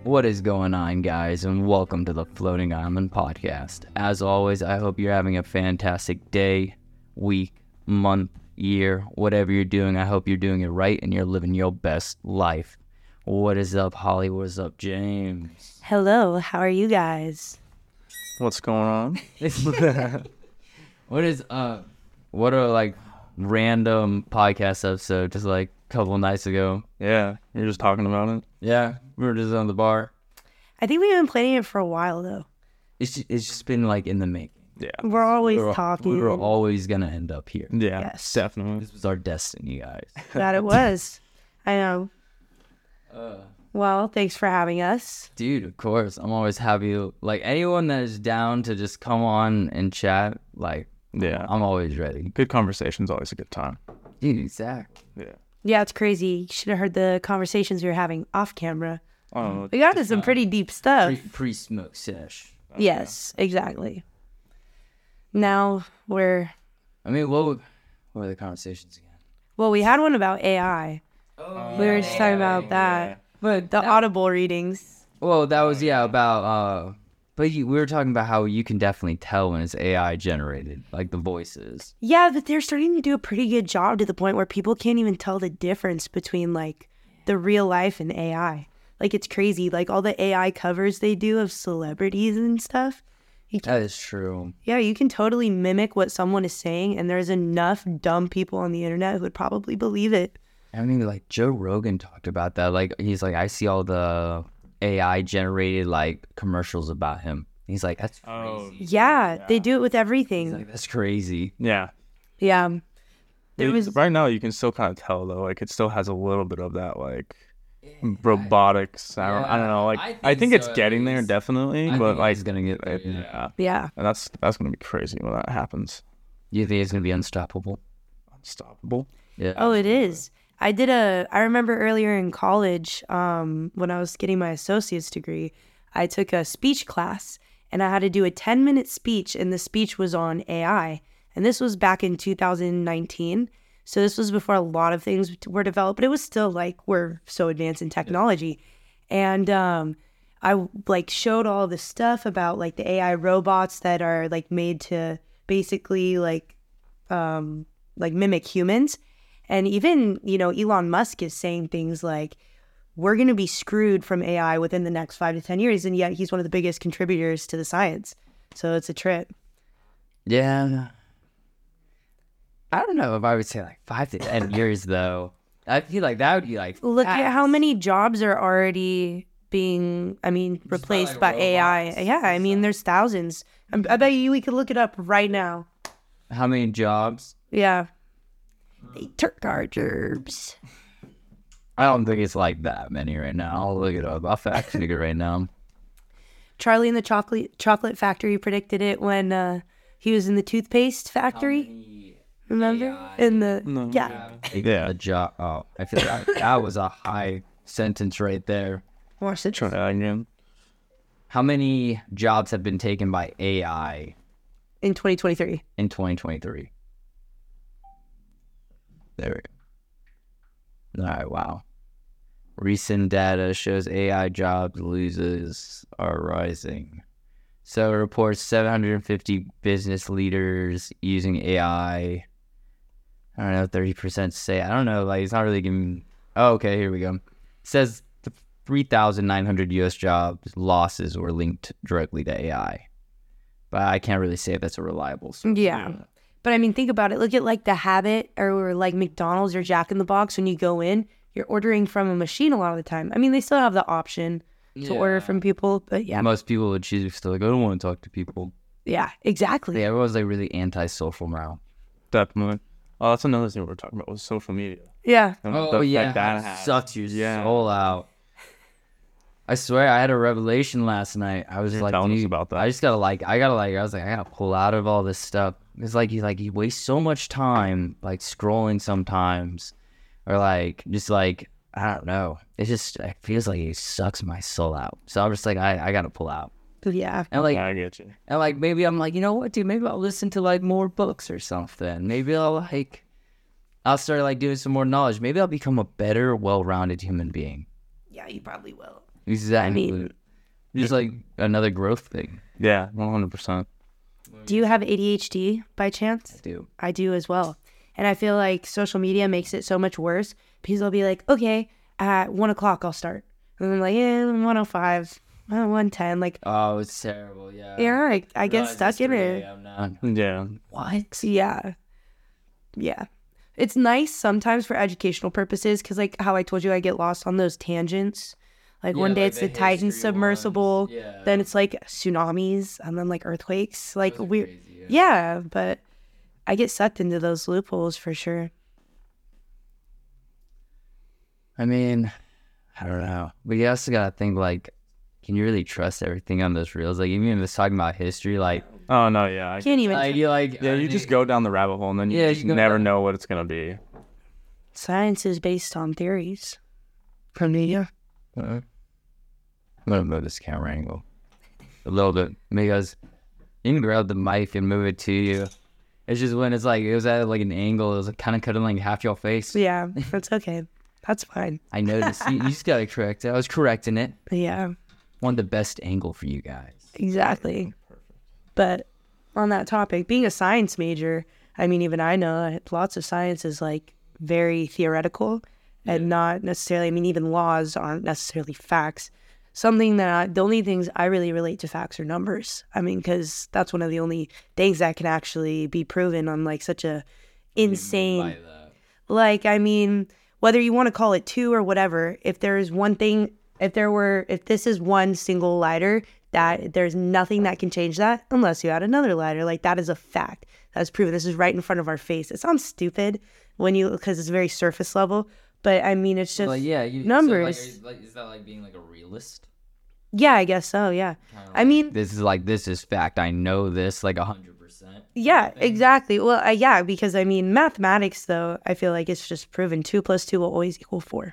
What is going on, guys, and welcome to the Floating Island Podcast. As always, I hope you're having a fantastic day, week, month, year, whatever you're doing. I hope you're doing it right and you're living your best life. What is up, Holly? What's up, James? Hello, how are you guys? What's going on? What are like random podcast episode just like a couple nights ago? Yeah, you're just talking about it. Yeah, we were just on the bar. I think we've been planning it for a while, though. It's just been like in the making. Yeah. We're always talking. We were always gonna end up here. Yeah, Yes. definitely. This was our destiny, guys. That it was. I know. Well, thanks for having us. Dude, of course. I'm always happy. Like, anyone that is down to just come on and chat, like, Yeah. I'm always ready. Good conversation's always a good time. Dude, exactly. Yeah. Yeah, it's crazy. You should have heard the conversations we were having off camera. Oh, We got into some pretty deep stuff. Pre-smoke sesh. Yes, exactly. Now we're... I mean, what were the conversations again? Well, we had one about AI. We were just talking about that. But The Audible readings. well, that was, about, we were talking about how you can definitely tell when it's AI generated, like the voices. Yeah, but they're starting to do a pretty good job to the point where people can't even tell the difference between, like, the real life and AI. Like, it's crazy. Like, all the AI covers they do of celebrities and stuff. That is true. Yeah, you can totally mimic what someone is saying, and there's enough dumb people on the internet who would probably believe it. I mean, like, Joe Rogan talked about that. Like, he's like, I see all the AI generated, like, commercials about him. He's like, that's crazy. Oh, Yeah, they do it with He's everything. like, that's crazy. yeah. Yeah. There was... Right now, you can still kind of tell, though. Like, it still has a little bit of that, like, robotics. I don't know. Like, I think it's so, at getting there, least. definitely. I but, think like, it's gonna get there. yeah. Yeah. And that's going to be crazy when that happens. You think it's gonna be unstoppable? Unstoppable. Yeah. Oh, it is. I remember earlier in college, when I was getting my associate's degree, I took a speech class and I had to do a 10-minute speech, and the speech was on AI. And this was back in 2019. So this was before a lot of things were developed, but it was still like we're so advanced in technology. And I like showed all this stuff about like the AI robots that are like made to basically like mimic humans. And even, Elon Musk is saying things like, we're going to be screwed from AI within the next 5 to 10 years. And yet he's one of the biggest contributors to the science. So it's a trip. Yeah. I don't know if I would say like 5 to 10 years though. I feel like that would be like Look at how many jobs are already being, replaced by AI. robots Yeah, there's thousands. I bet you we could look it up right now. how many jobs. Yeah. They took our jobs. I don't think it's like that many right now. I'll look it up. I'll fact check it right now. Charlie and the Chocolate Factory predicted it when he was in the toothpaste factory. Remember? In the No. yeah. Yeah. A job. Oh, I feel like that was a high sentence right there. Watch it. Try that again. How many jobs have been taken by AI In 2023. in 2023? There we go. All right, wow. Recent data shows AI jobs losses are rising. So it reports 750 business leaders using AI. I don't know, 30% say. I don't know, like it's not really giving. Oh, okay, here we go. It says 3,900 U.S. jobs losses were linked directly to AI. But I can't really say if that's a reliable source. Yeah. But think about it. Look at like The Habit or like McDonald's or Jack in the Box. When you go in, you're ordering from a machine a lot of the time. They still have the option to order from people, but yeah. Most people would choose to like, I don't want to talk to people. Yeah, exactly. Yeah, everyone's like really anti-social now. Definitely. Oh, that's another thing we were talking about was social media. Yeah. And the effect that has. sucks your Yeah. soul out. I swear, I had a revelation last night. I was You're like, telling us dude, about that. I just gotta I was like, I gotta pull out of all this stuff. It's like you waste so much time like scrolling sometimes, or like just like I don't know. It feels like it sucks my soul out. So I'm just like, I gotta pull out. Yeah. And like, Yeah, I get you. and like maybe I'm like, you know what, dude? Maybe I'll listen to like more books or something. Maybe I'll start like doing some more knowledge. Maybe I'll become a better, well-rounded human being. Yeah, you probably will. Exactly. I mean, just like another growth thing. Yeah, 100%. do you have ADHD by chance? I do. I do as well. And I feel like social media makes it so much worse because they'll be like, okay, at 1 o'clock I'll start. And I'm like, 1:05, 1:10. Like, Oh, it's terrible. Yeah. yeah, I get Realize stuck it's in 3 it. a.m. now. Yeah. What? Yeah. Yeah. It's nice sometimes for educational purposes because, like, how I told you, I get lost on those tangents. Like, one Yeah, day like it's the the Titan history submersible, ones. Yeah. then it's like tsunamis, and then like earthquakes. Like, Those are weird. crazy, Yeah, but I get sucked into those loopholes for sure. I mean, I don't know. But you also gotta think like, can you really trust everything on those reels? Like even if it's talking about history, like Oh no, yeah. Can't even. You just go down the rabbit hole and then you Yeah, just you go never down- know what it's gonna be. Science is based on theories. From me, yeah. I'm gonna move this camera angle a little bit because you can grab the mic and move it to you. It's just when it's like it was at like an angle, it was kind of cutting like half your face. Yeah, that's okay. That's fine. I noticed. You just gotta correct it. I was correcting it. Yeah, Want the best angle for you guys. exactly. But on that topic, being a science major, I mean, even I know that lots of science is like very theoretical and not necessarily, I mean, even laws aren't necessarily facts. Something that the only things I really relate to facts are numbers. I mean, because that's one of the only things that can actually be proven on like such a insane, like, I mean, whether you want to call it two or whatever, if there is one thing, if this is one single lighter, that there's nothing that can change that unless you add another lighter. Like, that is a fact. That's proven. This is right in front of our face. It sounds stupid because it's very surface level, but I mean, it's just numbers. So, is that like being like a realist? Yeah, I guess so. Yeah. I mean, This is fact. I know this like 100%. yeah, exactly. Well, yeah, because I mean, mathematics, though, I feel like it's just proven 2 + 2 will always equal 4.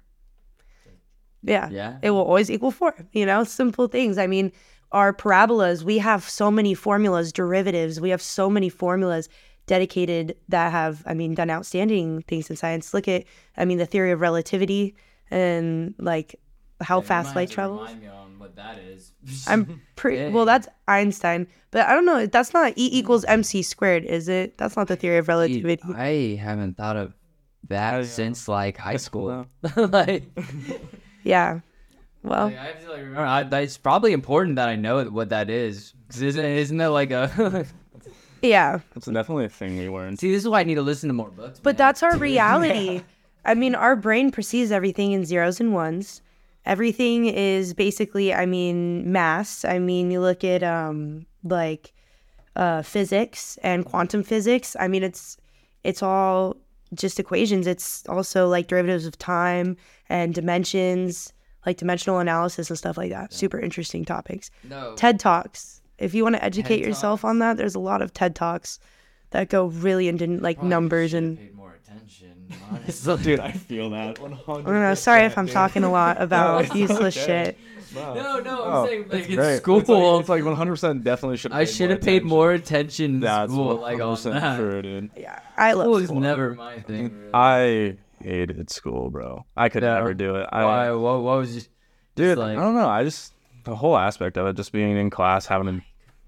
Yeah. Yeah. It will always equal 4. You know, simple things. I mean, our parabolas, we have so many formulas, derivatives. We have so many formulas dedicated that have, I mean, done outstanding things in science. Look at, I mean, the theory of relativity and like how fast light travels. Remind me on what that is. I'm pretty well. That's Einstein, but I don't know. That's not E = mc², is it? That's not the theory of relativity. I haven't thought of that Yeah. since like high school. school. like, Yeah. Well, I have to like remember. It's probably important that I know what that is. 'Cause isn't it like a? yeah. It's definitely a thing we learned. See, this is why I need to listen to more books. But man. that's our reality. I mean, our brain perceives everything in zeros and ones. Everything is basically, I mean, mass. I mean, you look at like physics and quantum physics. I mean, it's all just equations. It's also like derivatives of time and dimensions, like dimensional analysis and stuff like that. Super interesting topics. No. TED Talks. If you want to educate TED yourself Talks. on that, there's a lot of TED Talks that go really into like Probably numbers should've and paid more attention, honestly. Dude, I feel that 100%. I don't know. Sorry if I'm talking a lot about it's useless okay. shit. No, Oh, I'm saying like in Great. school. It's like 100% definitely should. I should have paid more attention in That's school, like on 100% that. true, dude. Yeah, I School love is school. never my thing. Really. I hated school, bro. I could Yeah. never do it. Why? What was just Dude, like- I don't know. I just the whole aspect of it, just being in class, having to.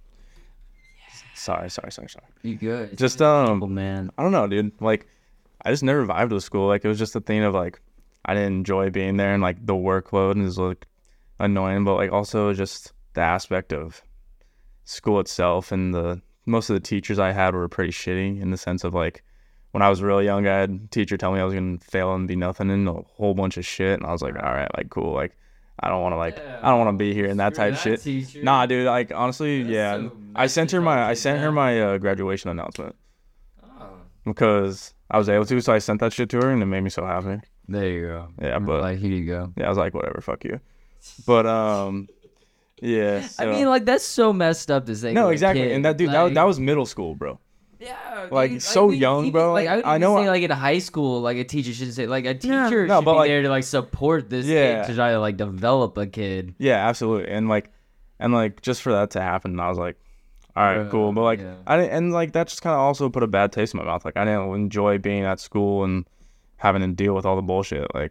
Sorry. you good? Just man. I don't know, dude. Like, I just never vibed with school. Like, it was just a thing of like, I didn't enjoy being there, and like the workload is like annoying, but like also just the aspect of school itself, and the most of the teachers I had were pretty shitty in the sense of like, when I was really young, I had a teacher tell me I was gonna fail and be nothing and a whole bunch of shit, and I was like, all right, like cool, like I don't want to be here in that type of shit. Teacher. Nah, dude, like honestly, That's yeah. so I sent her messed my graduation announcement Oh, because I was able to, so I sent that shit to her, and it made me so happy. there you go. Yeah, but Like here you go. yeah, I was like, whatever, fuck you. But yeah. So. I mean, like that's so messed up to say. no, to a exactly, kid. and that dude, like, that was middle school, bro. yeah, like, dude, so think young, bro, Like I, would I even know say, like in high school, like a teacher should say, like a teacher No, should but, be like- there to like support this Yeah. kid to try to like develop a kid. Yeah, absolutely, and like just for that to happen, I was like, all right, cool. But like yeah. I didn't, and like that just kind of also put a bad taste in my mouth. Like I didn't enjoy being at school and having to deal with all the bullshit. Like,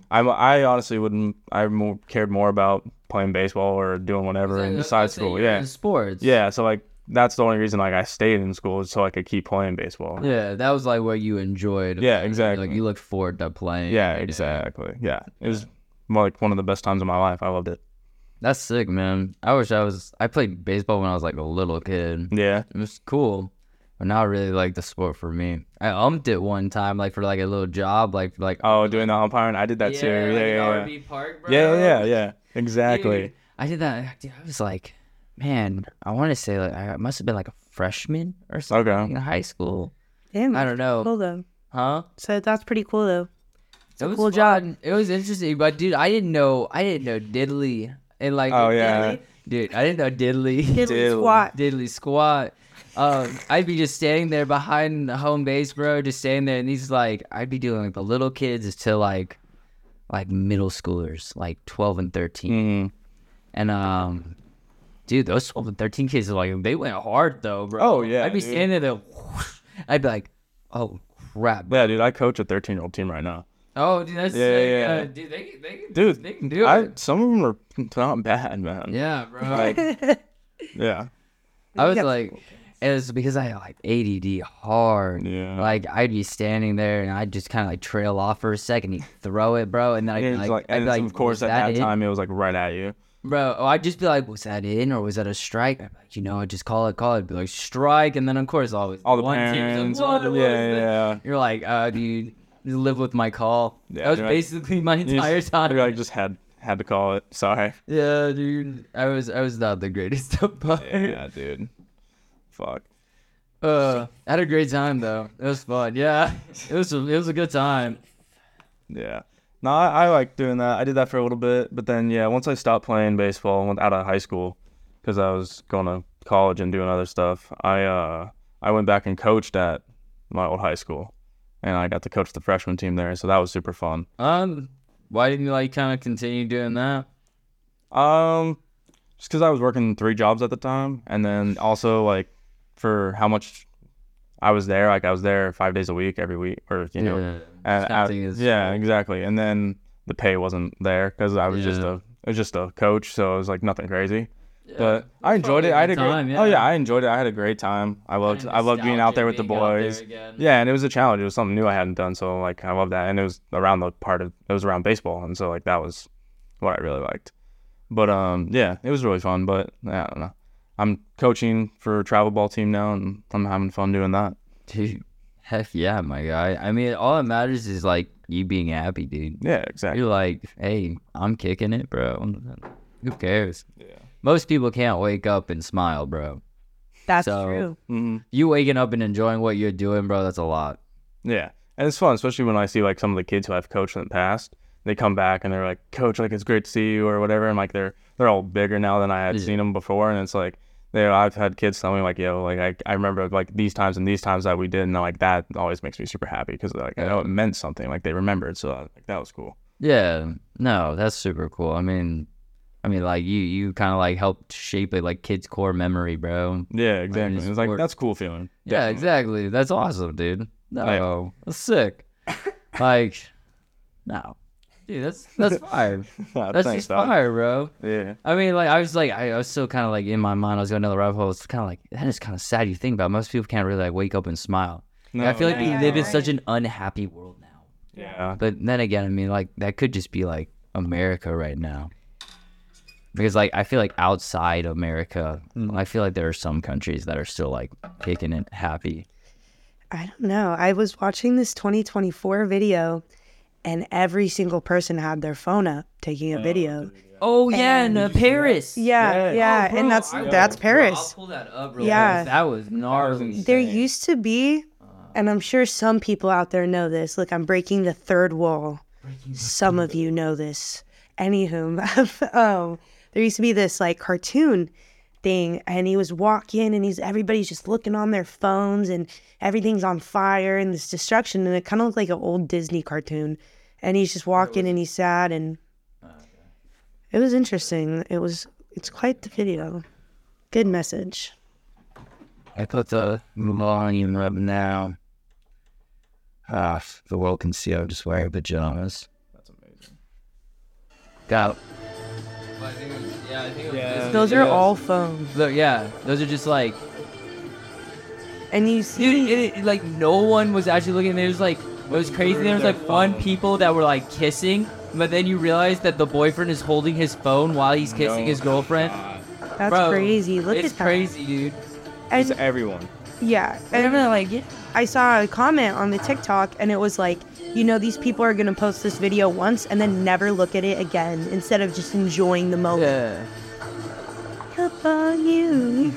I honestly wouldn't. Cared more about playing baseball or doing whatever besides school. Yeah, sports. Yeah, so like that's the only reason like I stayed in school is so I could keep playing baseball. Yeah, that was like what you enjoyed. Yeah, exactly. Like you looked forward to playing. Yeah, exactly. Yeah, it was like one of the best times of my life. I loved it. That's sick, man. I played baseball when I was like a little kid. Yeah. It was cool, but not really like the sport for me. I umped it one time, like for like a little job, like Oh, doing the umpiring, I did that too. Yeah. RV Park, bro. Yeah. Exactly. Dude, I did that. Dude, I was like, man, I want to say like I must have been like a freshman or something in high school. Damn, I don't know. cool though. Huh? So that's pretty cool though. It was cool fun. job. It was interesting, but dude, I didn't know diddly and like. Oh yeah. Dude, I didn't know diddly. Diddly squat. Diddly squat. I'd be just standing there behind the home base, bro, just standing there, and these like I'd be doing like the little kids to like middle schoolers, like 12 and 13, and dude, those 12 and 13 kids like they went hard though, bro. Oh yeah. I'd be standing there, I'd be like, oh crap. Yeah, dude, I coach a 13-year-old team right now. Oh, dude, that's Yeah. dude, they can do I it. some of them are not bad, man. Yeah, bro. Like, yeah. I was Yeah. like, it was because I had like ADD hard. Yeah. Like I'd be standing there and I'd just kind of like trail off for a second. He'd throw it, bro, and then I'd be And, like, and of course, was at that it? time, it was like right at you. Bro, I'd just be like, was that in or was that a strike? I'd be like, I'd just call it. I'd be like, strike, and then of course always All the one team's parents. like, what? Yeah. You're like, dude, just live with my call. Yeah, that was you're like- basically my You entire just, time. you like just had to call it. Sorry. Yeah, dude, I was not the greatest umpire. Yeah, dude. Fuck. I had a great time though. It was fun. Yeah, it was a good time. Yeah. No, I like doing that. I did that for a little bit, but then once I stopped playing baseball, went out of high school because I was going to college and doing other stuff. I went back and coached at my old high school, and I got to coach the freshman team there, so that was super fun. Why didn't you like kind of continue doing that? Just because I was working 3 jobs at the time, and then also like for how much I was there, like I was there 5 days a week, every week, or exactly. And then the pay wasn't there because I was just a coach, so it was like nothing crazy. Yeah, but I enjoyed it. I had a great time. Oh yeah, I enjoyed it. I had a great time. I loved being out there with the boys. Yeah, and it was a challenge. It was something new I hadn't done, so like I loved that. And it was around baseball, and so like that was what I really liked. But it was really fun. But I don't know. I'm coaching for a travel ball team now, and I'm having fun doing that. Dude, heck yeah, my guy. I mean, all that matters is like you being happy, dude. Yeah, exactly. You're like, hey, I'm kicking it, bro. Who cares? Yeah. Most people can't wake up and smile, bro. That's true. Mm-hmm. You waking up and enjoying what you're doing, bro, that's a lot. Yeah. And it's fun, especially when I see like some of the kids who I've coached in the past. They come back and they're like, Coach, like it's great to see you or whatever. And like they're all bigger now than I had seen them before. And it's like, I've had kids tell me like, yo, like I remember like these times that we did, and like that always makes me super happy because like I know it meant something, like they remembered, so like that was cool. Yeah, no, that's super cool. I mean, like you kind of like helped shape it, like kids' core memory, bro. Yeah, exactly. It's like that's a cool feeling. Yeah, Definitely. Exactly. That's awesome, dude. No, that's sick. Like, no. Dude, that's fire. That's Thanks, just dog. fire, bro. Yeah. I mean, like, I was still kind of like in my mind, I was going down the rabbit hole. It's kind of like, that is kind of sad you think about. Most people can't really like wake up and smile. No, Like, I feel like we yeah, live in right. such an unhappy world now. Yeah. But then again, I mean, like, that could just be like America right now. Because like, I feel like outside America, I feel like there are some countries that are still like kicking it happy. I don't know. I was watching this 2024 video, and every single person had their phone up taking a video. Oh yeah, in Paris. Yeah, Oh, bro, and that's I'll Paris. pull that up real Yeah. quick. That was gnarly. There used to be, and I'm sure some people out there know this. Look, I'm breaking the third wall. Some of you know this. Anywho, there used to be this like cartoon thing, and he was walking, and everybody's just looking on their phones, and everything's on fire, and this destruction, and it kind of looked like an old Disney cartoon. And he's just walking, and he's sad, and it was interesting. It's quite the video. Good message. I put the volume up now. If the world can see, I'll just wear pajamas. That's amazing. Got. Those are all phones. Look, yeah, those are just like, And you see, dude, like no one was actually looking. There was like, it was crazy. There was like one people that were like kissing, but then you realize that the boyfriend is holding his phone while he's kissing his girlfriend. that's Bro, crazy. Look it's at that. crazy, dude. It's And everyone. yeah, And and I'm like, yeah. I saw a comment on the TikTok, and it was like, these people are gonna post this video once and then never look at it again, instead of just enjoying the moment. Yeah. Up on you.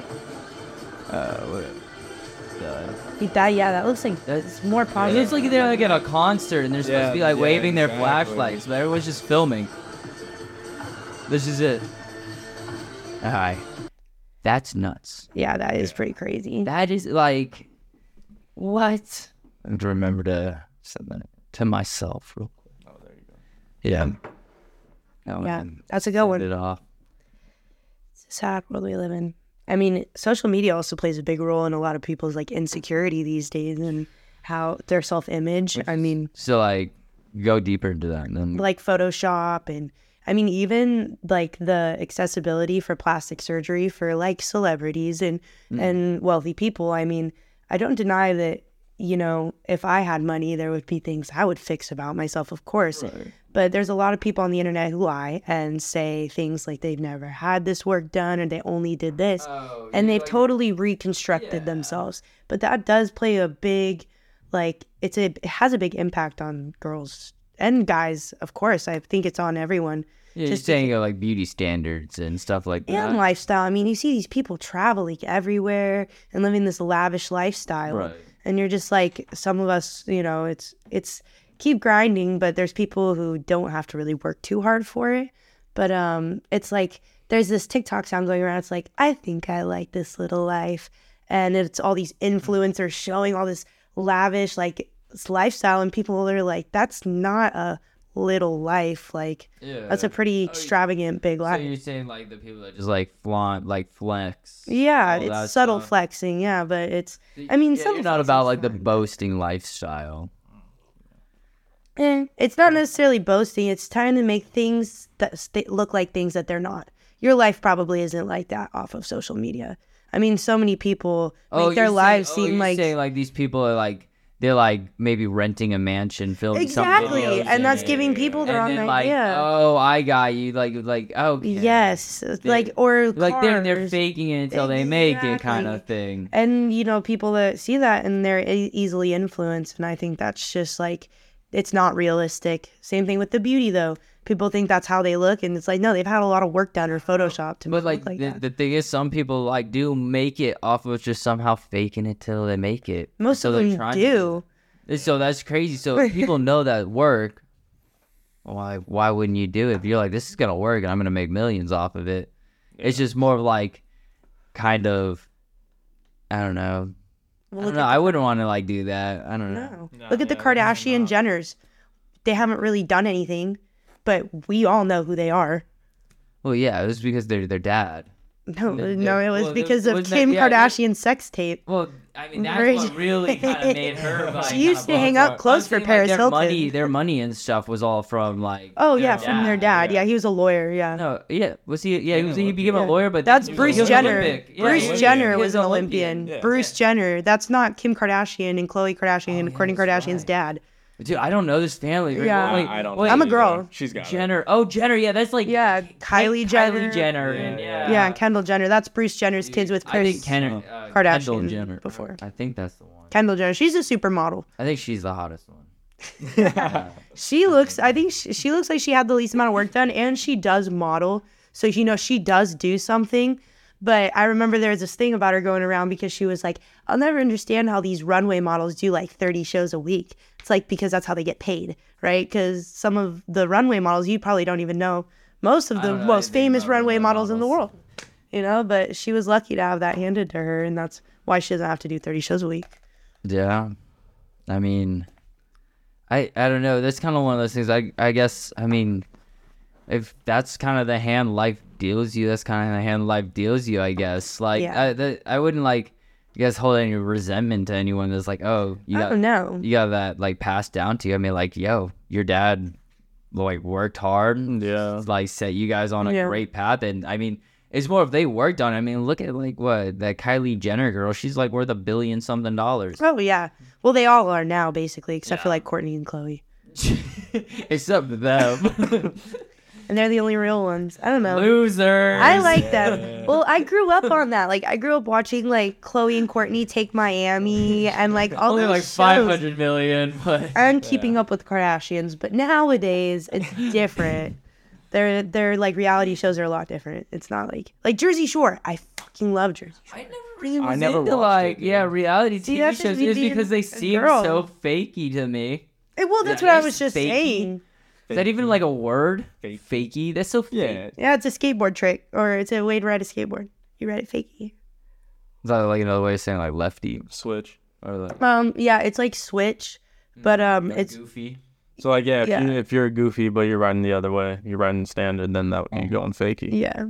That looks like it's more It positive. looks like they're like at a concert and they're supposed to be like Yeah, waving their exactly. flashlights, but everyone's just filming. This is it. Alright. That's nuts. Yeah, that is pretty crazy. That is like, what? I have to remember to send that to myself real quick. Oh, there you go. Yeah. Oh, Yeah, and that's a good send one. it off. It's a sad world we live in. I mean, social media also plays a big role in a lot of people's like insecurity these days and how their self-image. I mean, So like, go deeper into that. And then, like Photoshop, and I mean even like the accessibility for plastic surgery for like celebrities and wealthy people. I mean, I don't deny that, if I had money, there would be things I would fix about myself, of course. Right. But there's a lot of people on the internet who lie and say things like they've never had this work done or they only did this. Oh, And they've totally reconstructed themselves. But that does play a big, like, it has a big impact on girls and guys, of course. I think it's on everyone. yeah, you're just saying like beauty standards and stuff like that. And lifestyle. I mean, you see these people traveling everywhere and living this lavish lifestyle. Right. And you're just like, some of us, it's keep grinding, but there's people who don't have to really work too hard for it. But it's like, there's this TikTok sound going around. It's like, I think I like this little life. And it's all these influencers showing all this lavish, like, lifestyle. And people are like, that's not a little life. Like, that's a pretty extravagant, big So life. you're saying like the people that just like flaunt, like flex. Yeah, all that it's subtle stuff. flexing. Yeah, but it's, I mean, Yeah, subtle you're not flexing's about like the fine. boasting lifestyle. It's not necessarily boasting. It's trying to make things that look like things that they're not. Your life probably isn't like that off of social media. I mean, so many people make their lives seem you're like saying like these people are like they're like maybe renting a mansion, filming exactly, some videos and that's in giving it, people the and wrong then, like, idea. oh, I got you, like okay. Yes, like or like they're cars. faking it until they make it, kind of thing. And people that see that and they're easily influenced, and I think that's just like, it's not realistic. Same thing with the beauty though. People think that's how they look, and it's like, no, they've had a lot of work done or Photoshop to But look like like that. the thing is, some people like do make it off of just somehow faking it till they make it. Most So of they're them trying to do. So that's crazy. So if people know that work, why wouldn't you do it? If you're like, this is gonna work and I'm gonna make millions off of it. It's just more of like, kind of, I don't know. Well, I look don't know. at I wouldn't want to like do that. I don't know. No. Look at the Kardashian Jenners. They haven't really done anything, but we all know who they are. Well, yeah, it was because they're their dad. No, it was well, because of wasn't that- Kim yeah, Kardashian's sex tape. Well, I mean, that's Very- what really kind of made her. Like, She used kinda to hang blow out up. close I'm for saying, Paris their Hilton. their money and stuff was all from like. Oh their yeah, from their dad. Yeah, he was a lawyer. Yeah. No, yeah, was he? Yeah, he became a lawyer, but That's he was Bruce an Jenner. Olympic. Yeah, Bruce he was- Jenner he was an Olympian. Bruce Jenner. That's not Kim Kardashian and Khloe Kardashian and Kourtney Kardashian's dad. Dude, I don't know this family. Yeah. Wait, I don't. wait, I'm a girl. She's got it. Jenner. Oh, Jenner. Yeah, that's like. Yeah, Kylie Jenner. Kylie Jenner. And, yeah. Yeah, Kendall Jenner. That's Bruce Jenner's kids with I Kris think Kendall Kardashian Jenner. before. I think that's the one. Kendall Jenner. She's a supermodel. I think she's the hottest one. She looks. I think she looks like she had the least amount of work done, and she does model. So she does do something. But I remember there was this thing about her going around because she was like, I'll never understand how these runway models do like 30 shows a week. It's like, because that's how they get paid, right? Because some of the runway models, you probably don't even know most of the don't know most anything famous about runway runway models in the models. world, but she was lucky to have that handed to her. And that's why she doesn't have to do 30 shows a week. Yeah. I mean, I don't know. That's kind of one of those things. I guess, I mean, if that's kind of the hand life deals you, that's kind of the hand life deals you, I guess. Like, Yeah. I wouldn't like, you guys hold any resentment to anyone that's like, oh, I don't know. you got that like passed down to you? I mean, like, yo, your dad like worked hard, Yeah. like set you guys on a Yeah. great path, and I mean, it's more if they worked on it. I mean, look at like what that Kylie Jenner girl. She's like worth $1 billion something. Oh yeah. Well, they all are now basically, except for like Courtney and Chloe, It's up to them. and they're the only real ones. I don't know. Losers. I like them. Well, I grew up on that. Like, I grew up watching like Chloe and Courtney Take Miami and like all Only those like shows. 500 million, but And Keeping Up with Kardashians, but nowadays it's different. Their like reality shows are a lot different. It's not like Jersey Shore. I fucking love Jersey Shore. I never really was never into watched like it, yeah reality See, TV that's shows just me just being because they a seem girl. so fakey to me. Well, that's Yeah, what I it's was just fakey. saying. Is that even like a word? Fake. Fakey. That's so fake. Yeah. Yeah, it's a skateboard trick, or it's a way to ride a skateboard. You ride it fakey. Is that like another way of saying like lefty Switch. or like Yeah, it's like Switch, but it's goofy? So like yeah, Yeah. if you're a goofy but you're riding the other way, you're riding standard, then that would be going fakey. yeah.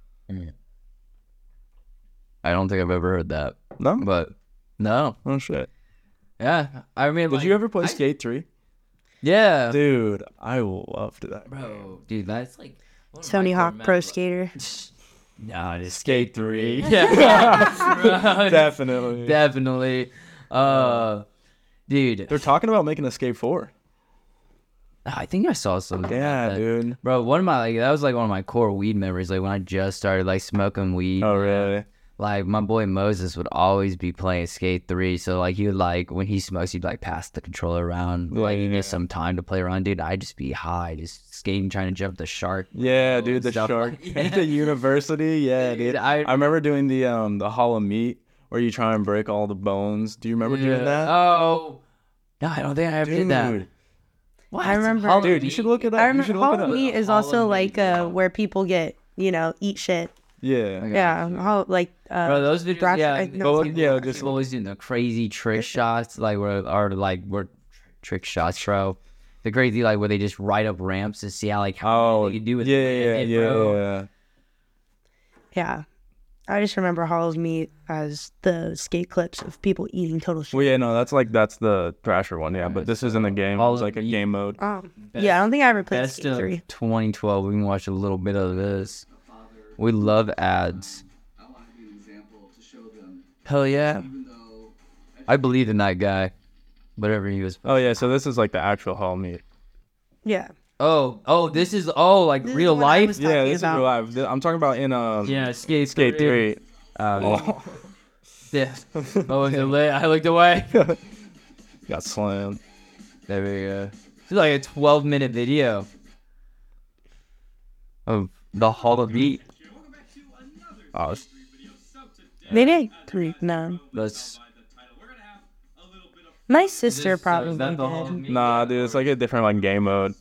I don't think I've ever heard that, No. but no. Oh shit. Yeah, I mean, Did like, you ever play Skate 3? Yeah, Dude, I loved that. bro, dude, that's like one of Tony my Hawk core Pro memories. Skater. No, it's Skate 3. yeah, Definitely. definitely. Dude, They're talking about making a Skate 4. I think I saw something. Yeah, about that. dude. Bro, one of my like that was like one of my core weed memories. Like when I just started like smoking weed. Oh really? Like my boy Moses would always be playing Skate 3. So like he would like when he smokes, he'd like pass the controller around. Like he Yeah. needs some time to play around, dude. I'd just be high, just skating, trying to jump the shark. Yeah, dude, the Stuff shark like- at the university. Yeah, dude. I remember doing the Hall of Meat where you try and break all the bones. Do you remember doing that? Oh. No, I don't think I ever did that. Dude. What? I remember- Hall of Dude, you Meat? should look it up. I You remember should look it up. Halloween is Hall also of like Meat. where people get eat shit. Yeah. Yeah, Bro, those videos, Thrash- yeah, I know. Well, yeah, just just always doing the crazy trick shots, like where trick shots, bro. The crazy like where they just ride up ramps to see how oh, they can do it. yeah, bro. Yeah. I just remember Hall of Meat as the skate clips of people eating total shit. Well, yeah, no, that's the Thrasher one, yeah. But this isn't a game. Hall It's of like a Meat. game mode. Yeah, I don't think I ever played Best Skate of 3. 2012. We can watch a little bit of this. We love ads. I want to be an example to show them, Hell yeah, even though I believe in that guy. Whatever he was. Oh yeah, so this is like the actual Hall of Meat. Yeah. Oh, this is like This is real what I life. was Yeah, talking this about. is real life. I'm talking about in Yeah, Skate Skate 3. Oh, yeah. Oh, was it lit? I looked away. Got slammed. There we go. It's like a 12-minute video of the Hall of Meat. Oh, They did 3. No. That's My sister Is this- probably is that the Hall of did. Meat? nah, dude, it's like a different like game mode.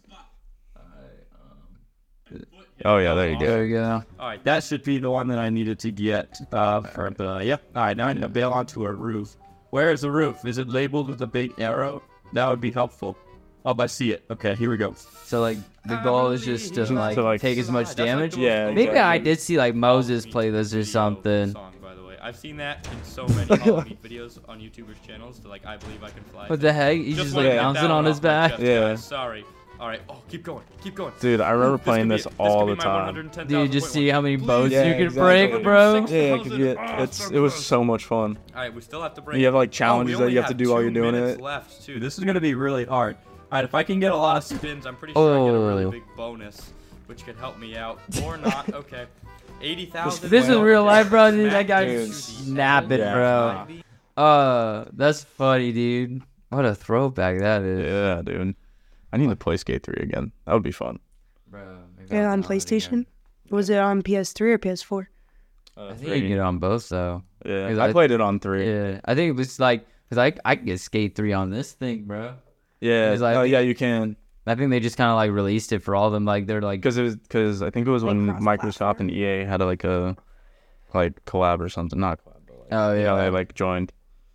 Oh yeah, there you go. There we go. All right, that should be the one that I needed to get for the, yep. All right, now I need to bail onto a roof. Where is the roof? Is it labeled with a big arrow? That would be helpful. Oh, I see it. Okay, here we go. So like the goal is just to like take as much damage. Yeah, Maybe I exactly. did see like Moses play this or something. Song, by the way. I've seen that in so many Halloween videos on YouTubers' channels. To like, I believe I can fly. What the heck? He's just wanted like to get bouncing that on one his off my back. chest, Yeah. guys. Sorry. All right. Oh, keep going. Keep going. Dude, I remember This playing could this be- all could the be my time. 110,000 Dude, just point see one. how many Please. boats Yeah, you can exactly. break, bro. Yeah, because it was so much fun. All right, we still have to break. You have like Oh, we challenges that only you have to do while 2 you're doing minutes it. left too. This is gonna be really hard. All right, if I can get a lot of spins, I'm pretty sure I get a really Oh. big bonus, which could help me out, or not. Okay, 80,000. This is real life, bro. Dude, that guy's Dude. snapping, Yeah. bro. That's funny, dude. What a throwback that is. Yeah, dude. I need to play Skate 3 again. That would be fun. Bro, Yeah, on PlayStation. Was it on PS3 or PS4? I think you can get it on both though. Yeah, 'Cause I played it on 3. Yeah, I think it was like because I could get Skate 3 on this thing, bro. Yeah, It's like- oh yeah, you can. I think they just kind of like released it for all of them. Like they're like, Because I think it was when Microsoft and EA had like a collab or something. Not collab, but like, oh yeah, yeah, they like joined.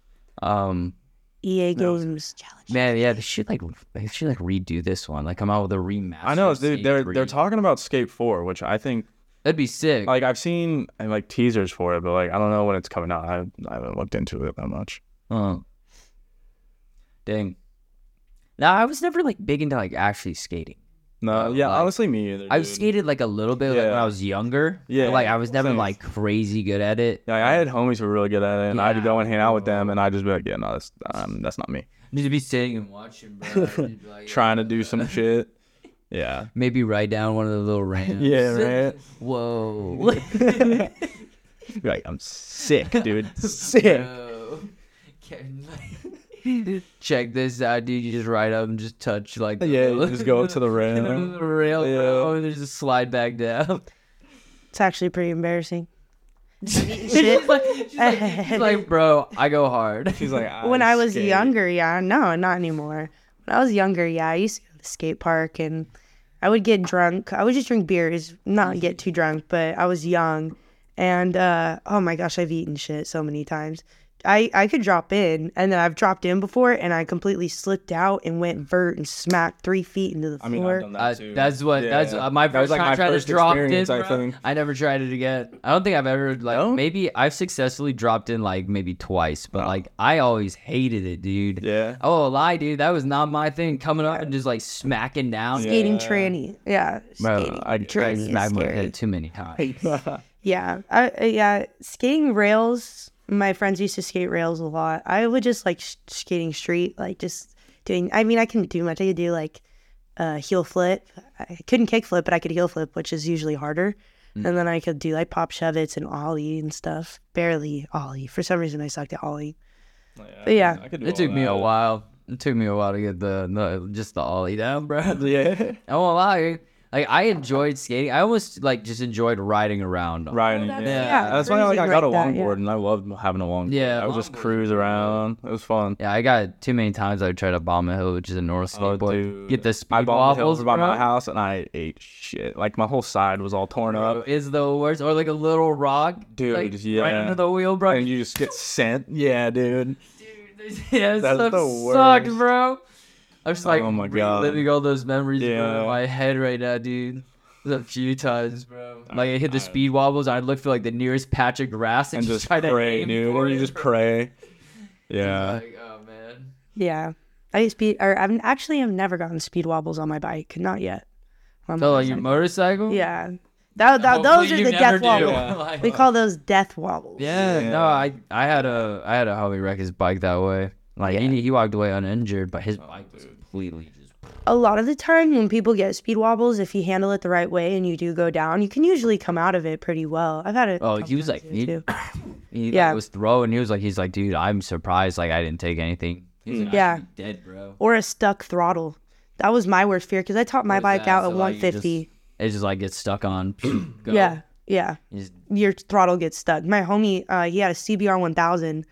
EA Games Challenge. man, yeah, they should like redo this one. Like come out with a remaster. I know, of dude. Skate They're 3. talking about Skate 4, which I think That'd be sick. Like I've seen like teasers for it, but like I don't know when it's coming out. I haven't looked into it that much. Oh. Dang. Now I was never like big into like actually skating. No, yeah, like, honestly, me either. I've dude. skated like a little bit like, when Yeah. I was younger. Yeah, But, like I was never same. like crazy good at it. Yeah, I had homies who were really good at it, and I'd Yeah, go and hang out with them, and I'd just be like, yeah, no, that's not me. Need to be sitting and watching, bro. I'd be like, Trying to do some shit. Yeah. maybe write down one of the little ramps. Yeah, right. Whoa. Be like, I'm sick, dude. Sick. Bro. Check this out, dude. You just ride up and just touch like the Yeah, little- you just go up to the rail. the rail, bro, and then just slide back down. It's actually pretty embarrassing. She's like, bro, I go hard. She's like, When I was skate. younger, yeah, no, not anymore. When I was younger, yeah, I used to go to the skate park and I would get drunk. I would just drink beers, not get too drunk, but I was young. And oh my gosh, I've eaten shit so many times. I could drop in, and then I've dropped in before, and I completely slipped out and went vert and smacked 3 feet into the I mean, floor. I've done that too. That's what. Yeah. That's my That was, first like, time my trying first to drop in. experience, I Bro. think. I never tried it again. I don't think I've ever like No? maybe I've successfully dropped in like maybe twice, but No. like I always hated it, dude. Yeah. I won't lie, dude. That was not my thing. Coming up and just like smacking down. Yeah. Skating tranny. Yeah. Bro, Skating I tranny is smacked my scary. head too many times. Yeah, yeah. Skating rails. My friends used to skate rails a lot. I would just like skating street, like just doing. I mean, I can do much. I could do like heel flip. I couldn't kick flip, but I could heel flip, which is usually harder. And then I could do like pop shove-its and ollie and stuff. Barely ollie. For some reason, I sucked at ollie. But yeah. I could do It all took me a that. while. It took me a while to get the just the ollie down, bro. Yeah. I won't lie. Like I enjoyed skating. I almost like just enjoyed riding around. Right. that's- yeah. yeah, That's why like I cruising got a like that, longboard, yeah. and I loved having a longboard. Yeah, I would just longboards cruise are around. It was fun. Yeah, I got too many times I tried to bomb a hill, which is a North Oh, skateboard. dude. Get the speed I bought the hills wobbles, by bro. my house, and I ate shit. Like my whole side was all torn Bro, up. is the worst. Or like a little rock, Dude, like, yeah. right under the wheel, bro. And you just get sent. Yeah, dude. Yeah, That's that the sucked, worst. bro. I'm just like Oh my God. reliving all those memories bro, in Yeah. my head right now, dude. There's a few times, bro. Like I hit the speed wobbles, and I'd look for like the nearest patch of grass and, And just try to pray, aim dude. for And you it, just bro. pray. Yeah. Like, oh man. Yeah. I used speed, or I've never gotten speed wobbles on my bike. Not yet. On So like your motorcycle. motorcycle? Yeah. Those Hopefully are you the never death do. wobbles. Yeah. Like, We call those death wobbles. Yeah, Yeah. no, I had a homie wreck his bike that way. Like he walked away uninjured, but his bike was completely just. A lot of the time when people get speed wobbles, if you handle it the right way and you do go down, you can usually come out of it pretty well. I've had it. Oh, he was like, too. he Yeah. was throwing. He's like, dude, I'm surprised. Like I didn't take anything. He's like, Yeah. "I'm dead, bro. Or a stuck throttle. That was my worst fear because I taught my What is bike that? out So, at like, you 150. It just like gets stuck on. Go. Yeah, yeah. You just- Your throttle gets stuck. My homie, he had a CBR 1000,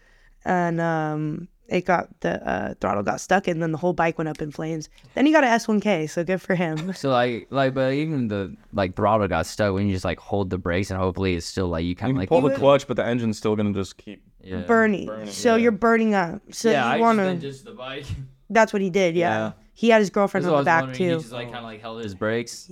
and it got the throttle got stuck, and then the whole bike went up in flames. Then he got a S1K, so good for him. So but even the like throttle got stuck when you just like hold the brakes and hopefully it's still like you You kind of can like pull the clutch, but the engine's still gonna just keep. yeah. Burning. So yeah. you're burning up. So Yeah, I you want just, to. just the bike. That's what he did. Yeah. Yeah. He had his girlfriend That's what I on was the back wondering. too. He just like kind of like held his brakes.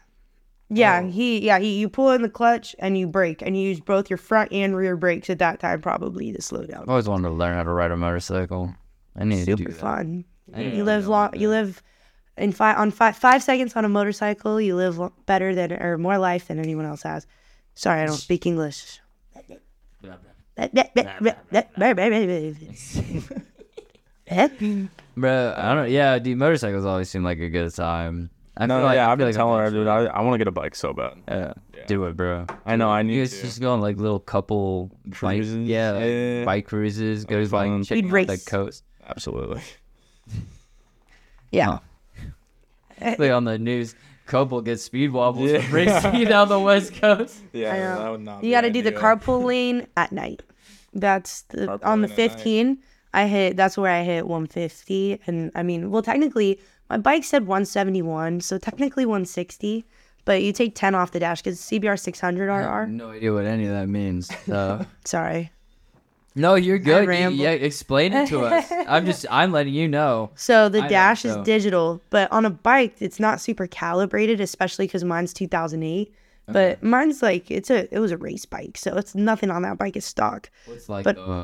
Yeah, you pull in the clutch and you brake, and you use both your front and rear brakes at that time probably to slow down. I've always wanted to learn how to ride a motorcycle. I need to do Super that. fun. I need You to live do long. that. You live in 5 seconds on a motorcycle. You live better than or more life than anyone else has. Sorry, I don't speak English. Bro, I don't. Yeah, dude, motorcycles always seem like a good time. I No, feel like, yeah, I I've feel been like telling her, eventually- dude. I want to get a bike so bad. Yeah, do it, bro. I know. I need You to. guys just go on like little couple Cruises? bike, yeah, like, Yeah. bike cruises. That'd be Goes like fun. check We'd out the race. coast. Absolutely. Yeah. Like on the news, couple gets speed wobbles Yeah. racing down the west coast. Yeah, I know. that would not. You be got to do the ideal. carpool lane at night. That's the Carpool on the lane at night. 15. That's where I hit 150, and I mean, well, technically my bike said 171, so technically 160. But you take 10 off the dash because CBR 600 I have RR. no idea what any of that means. So. Sorry. No, you're good. rambled. Yeah, explain it to us. I'm letting you know. So the I know, dash is so- digital, but on a bike, it's not super calibrated, especially because mine's 2008. But mine's like it was a race bike, so it's nothing on that bike is stock. What's like But- the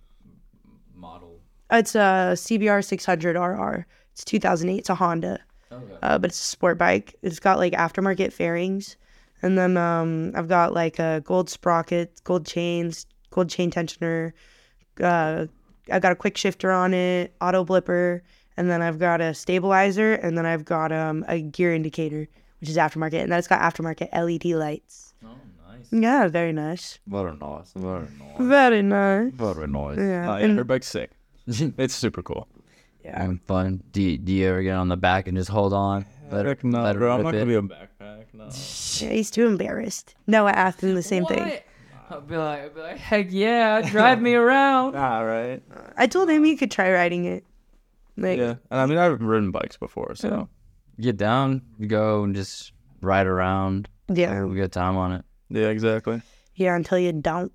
model? It's a CBR 600 RR. It's 2008. It's a Honda, Okay. but it's a sport bike. It's got like aftermarket fairings, and then I've got like a gold sprocket, gold chains, gold chain tensioner. I've got a quick shifter on it, auto blipper, and then I've got a stabilizer, and then I've got a gear indicator, which is aftermarket, and then it's got aftermarket LED lights. Oh, nice. Yeah, very nice. Very nice. Very nice. Very nice. Very nice. Yeah. Yeah, her bike's sick. It's super cool. Having fun. Do you ever get on the back and just hold on? Heck no, let it bro. I'm rip not it? gonna be a backpack. No. Yeah, he's too embarrassed. Noah asked him the same thing. I'll be like, heck yeah, drive me around. Nah, right? I told him he could try riding it. Like, Yeah, and I mean I've ridden bikes before, so Get down, you go and just ride around. yeah, Have a good time on it. yeah, exactly. yeah, until you don't.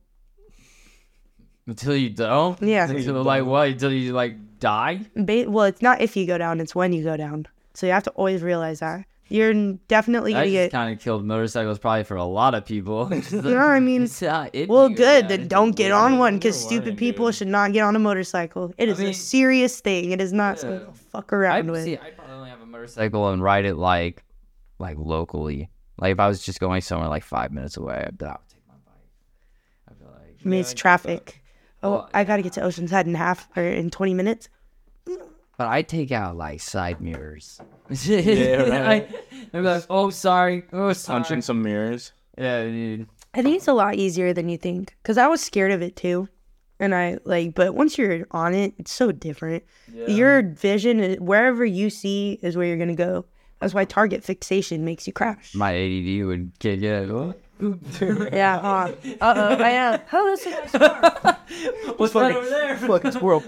Until you don't? Yeah. Until like what? Until you like die? Well, it's not if you go down; it's when you go down. So you have to always realize that you're definitely That gonna just get. kind of killed motorcycles probably for a lot of people. No, I mean, well, good. Then don't get on one because stupid people should not get on a motorcycle. It is mean- a serious thing. It is not something to fuck around with. I probably only have a motorcycle and ride it like locally. Like if I was just going somewhere like 5 minutes away, I'd be like, I'll take my bike. I'd be like, I mean, it's traffic. Oh, Well, I gotta get to Oceanside in 20 minutes. but I take out like side mirrors. Yeah, right. I'd be like, oh sorry, oh sorry. Punching some mirrors. Yeah, dude. I think it's a lot easier than you think because I was scared of it too. And but once you're on it, it's so different. Your vision, wherever you see, is where you're going to go. That's why target fixation makes you crash. My ADD would kick in. Yeah. Uh-oh. I am. Oh, that's a nice car. What's that over there? Fucking squirrel.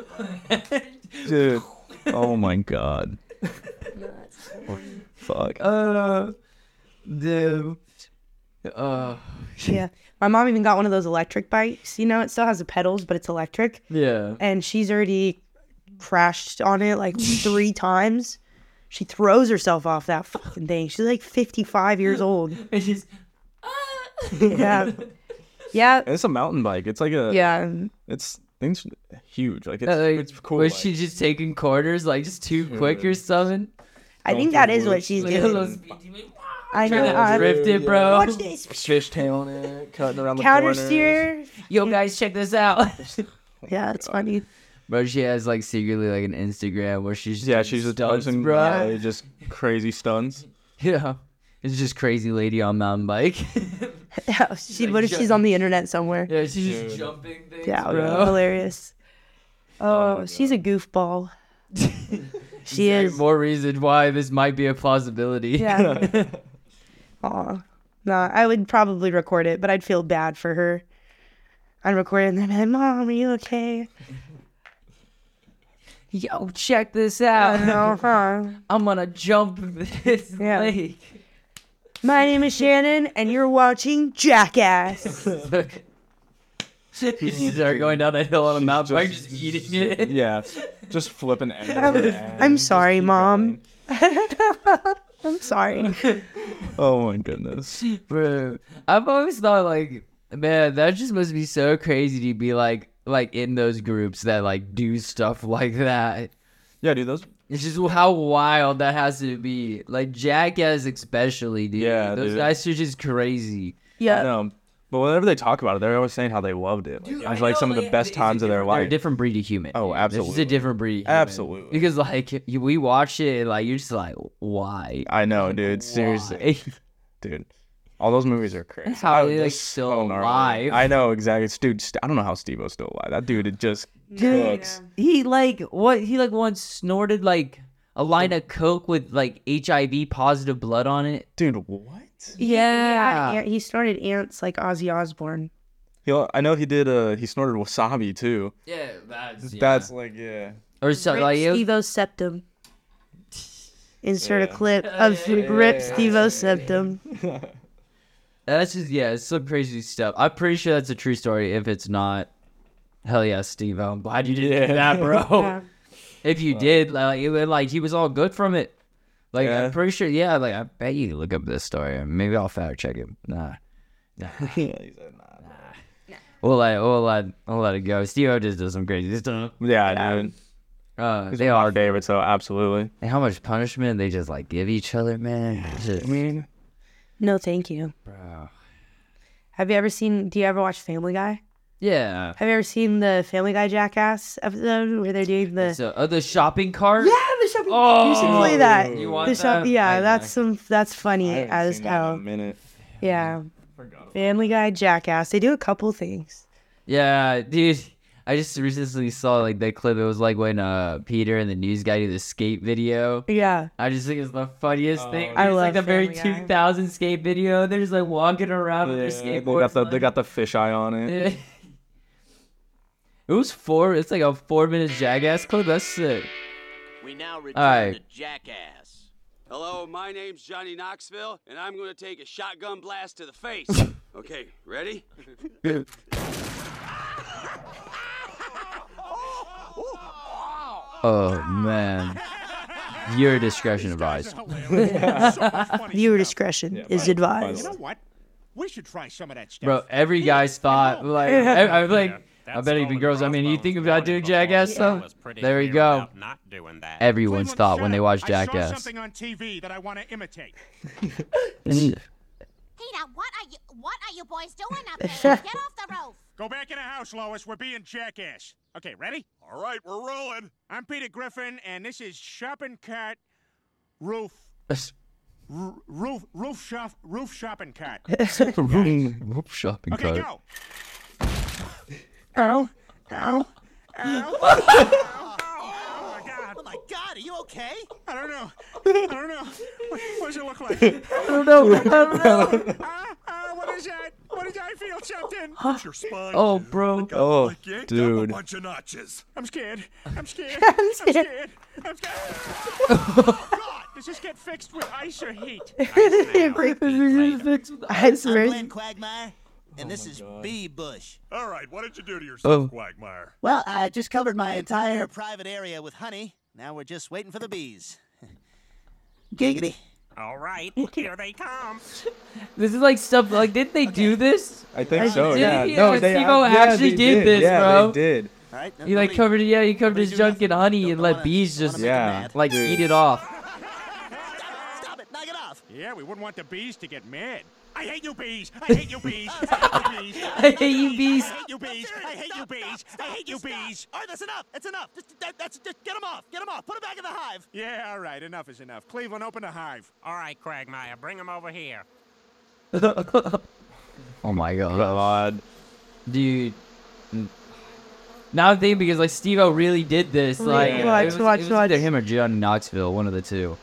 Dude. Oh my god. Fuck. Dude. Yeah. My mom even got one of those electric bikes. You know, it still has the pedals, but it's electric. Yeah. And she's already crashed on it like 3 times. She throws herself off that fucking thing. She's like 55 years old. And she's Yeah. Yeah. And it's a mountain bike. It's like a Yeah. It's things huge. Like like, it's cool. was like- she just taking corners like just too quick or something? I think that is what she's Like, doing. those- I know. Trying to drift it, bro. Watch this. fishtailing it, cutting around the Counter corners. steer. Yo, guys, check this out. Yeah, it's funny. Bro, she has like secretly like an Instagram where she's Yeah, doing she's just stunts, punching, bro. just crazy stunts. Yeah, it's just crazy lady on mountain bike. Yeah, what if she's on the internet somewhere? Yeah, she's just jumping things, Yeah, bro. hilarious. Oh, she's a goofball. She is. More reason why this might be a plausibility. Yeah. Aw. No, I would probably record it, but I'd feel bad for her. I'd record it and then be like, Mom, are you okay? Yo, check this out. Uh-huh. I'm gonna jump this Yeah. lake. My name is Shannon, and you're watching Jackass. You start going down a hill on a mountain bike, just eating it. Yeah, just flipping ends. I'm sorry, Mom. I'm sorry. Oh my goodness. Bro, I've always thought like, man, that just must be so crazy to be like in those groups that like do stuff like that. Yeah, dude, those. It's just how wild that has to be. Like Jackass, especially, dude. Yeah, those dude. guys are just crazy. Yeah. No, but whenever they talk about it, they're always saying how they loved it. Like, it was like some of the best times of their They're a life. different breed of human. Oh, dude. It's just a absolutely. different breed. Of human. Absolutely. Because like we watch it, and, like you're just like, why? I know, dude. Seriously, dude. All those movies are crazy. How are they, They're like, still so gnarly. alive? I know exactly, dude. I don't know how Steve-O's still alive. That dude, it just Dude, cooks. he like what? He like once snorted like a line of coke with like HIV positive blood on it. Dude, what? Yeah. He started ants like Ozzy Osbourne. I know he did. He snorted wasabi too. Yeah, that's That's like, yeah. or so, Rip like it was- Steve-O's septum. Insert a Yeah. clip of Rip Steve-O's septum. that's just it's some crazy stuff. I'm pretty sure that's a true story. If it's not, hell yeah, Steve, I'm glad you did Yeah. that, bro. Yeah. If you did, like he was all good from it. Like, Yeah. I'm pretty sure, yeah, like, I bet you can look up this story. Maybe I'll fact check it. Nah. He said, nah. We'll let it go. Steve-O just does some crazy stuff. Yeah, dude. He's They one of all, our David, so absolutely. and how much punishment they just, like, give each other, man. It's just- I mean, No, thank you. bro. Do you ever watch Family Guy? Yeah. Have you ever seen the Family Guy Jackass episode where they're doing the... So, the shopping cart? Yeah, the shopping... Oh, you should play that. You want The that? Yeah, I- that's funny I haven't as seen that in a hell. minute. Yeah. Forgot. Family Guy, Jackass. They do a couple things. Yeah, dude. I just recently saw like that clip. It was like when Peter and the news guy do the skate video. Yeah. I just think it's the funniest thing. I It's like love the very Family Guy. 2000 skate video. They're just like walking around with their skateboards. They got the fisheye on it. It was it's like a 4-minute Jackass clip. That's sick. We now return right. to Jackass. Hello, my name's Johnny Knoxville, and I'm going to take a shotgun blast to the face. Okay, ready? Oh man, your discretion advised. Viewer discretion is advised. You know what? We should try some of that stuff. Bro, every guy's thought like I'm like. I That bet even stolen girls. I mean, you crossbow think was about wanted doing before. Jackass Yeah, stuff? was pretty There we clear go. about not doing that. Everyone's Cleveland, thought shut when they up. watch I Jackass. saw something on TV that I want to imitate. Peter, what are you boys doing up there? Get off the roof. Go back in the house, Lois. We're being Jackass. Okay, ready? All right, we're rolling. I'm Peter Griffin, and this is Shopping Cart Roof Shopping Cart. Roof shopping Okay, cart. go. Ow. Ow. Oh my God! Oh my God, are you okay? I don't know. What does it look like? I don't know. What is that? What did I feel something? What's your spine? Oh, dude? bro. Like Oh, like you ain't dude. got a bunch of notches. I'm scared. I'm scared. I'm I'm scared. scared. I'm scared. Oh, God, does this get fixed with ice or heat? I I'm swear. Glenn Quagmire, and this is B. Bush. All right, what did you do to yourself, Oh. Quagmire? Well, I just covered my entire private area with honey. Now we're just waiting for the bees. Giggity. All right, here they come. This is like stuff. Like, didn't they do this? I think so. Yeah, Yeah. No, they Steve-O actually they did this, yeah, bro. They did. All right. He like covered it. Yeah, he covered his junk in honey and let bees just Yeah. like Dude. eat it off. Stop it! Knock it off! Yeah, we wouldn't want the bees to get mad. I hate you, bees! I hate you, bees! I hate you, bees! I hate you, bees. I hate you, bees! I hate you, bees! I hate you, bees! All right, that's enough. That's enough. Just get them off. Get them off. Put them back in the hive. Yeah, all right. Enough is enough. Cleveland, open the hive. All right, Quagmire, bring them over here. Oh my god, dude. Now I'm thinking because like Steve-O really did this. Like, Yeah. Watch, it was, watch, it was watch. either him or John Knoxville, one of the two.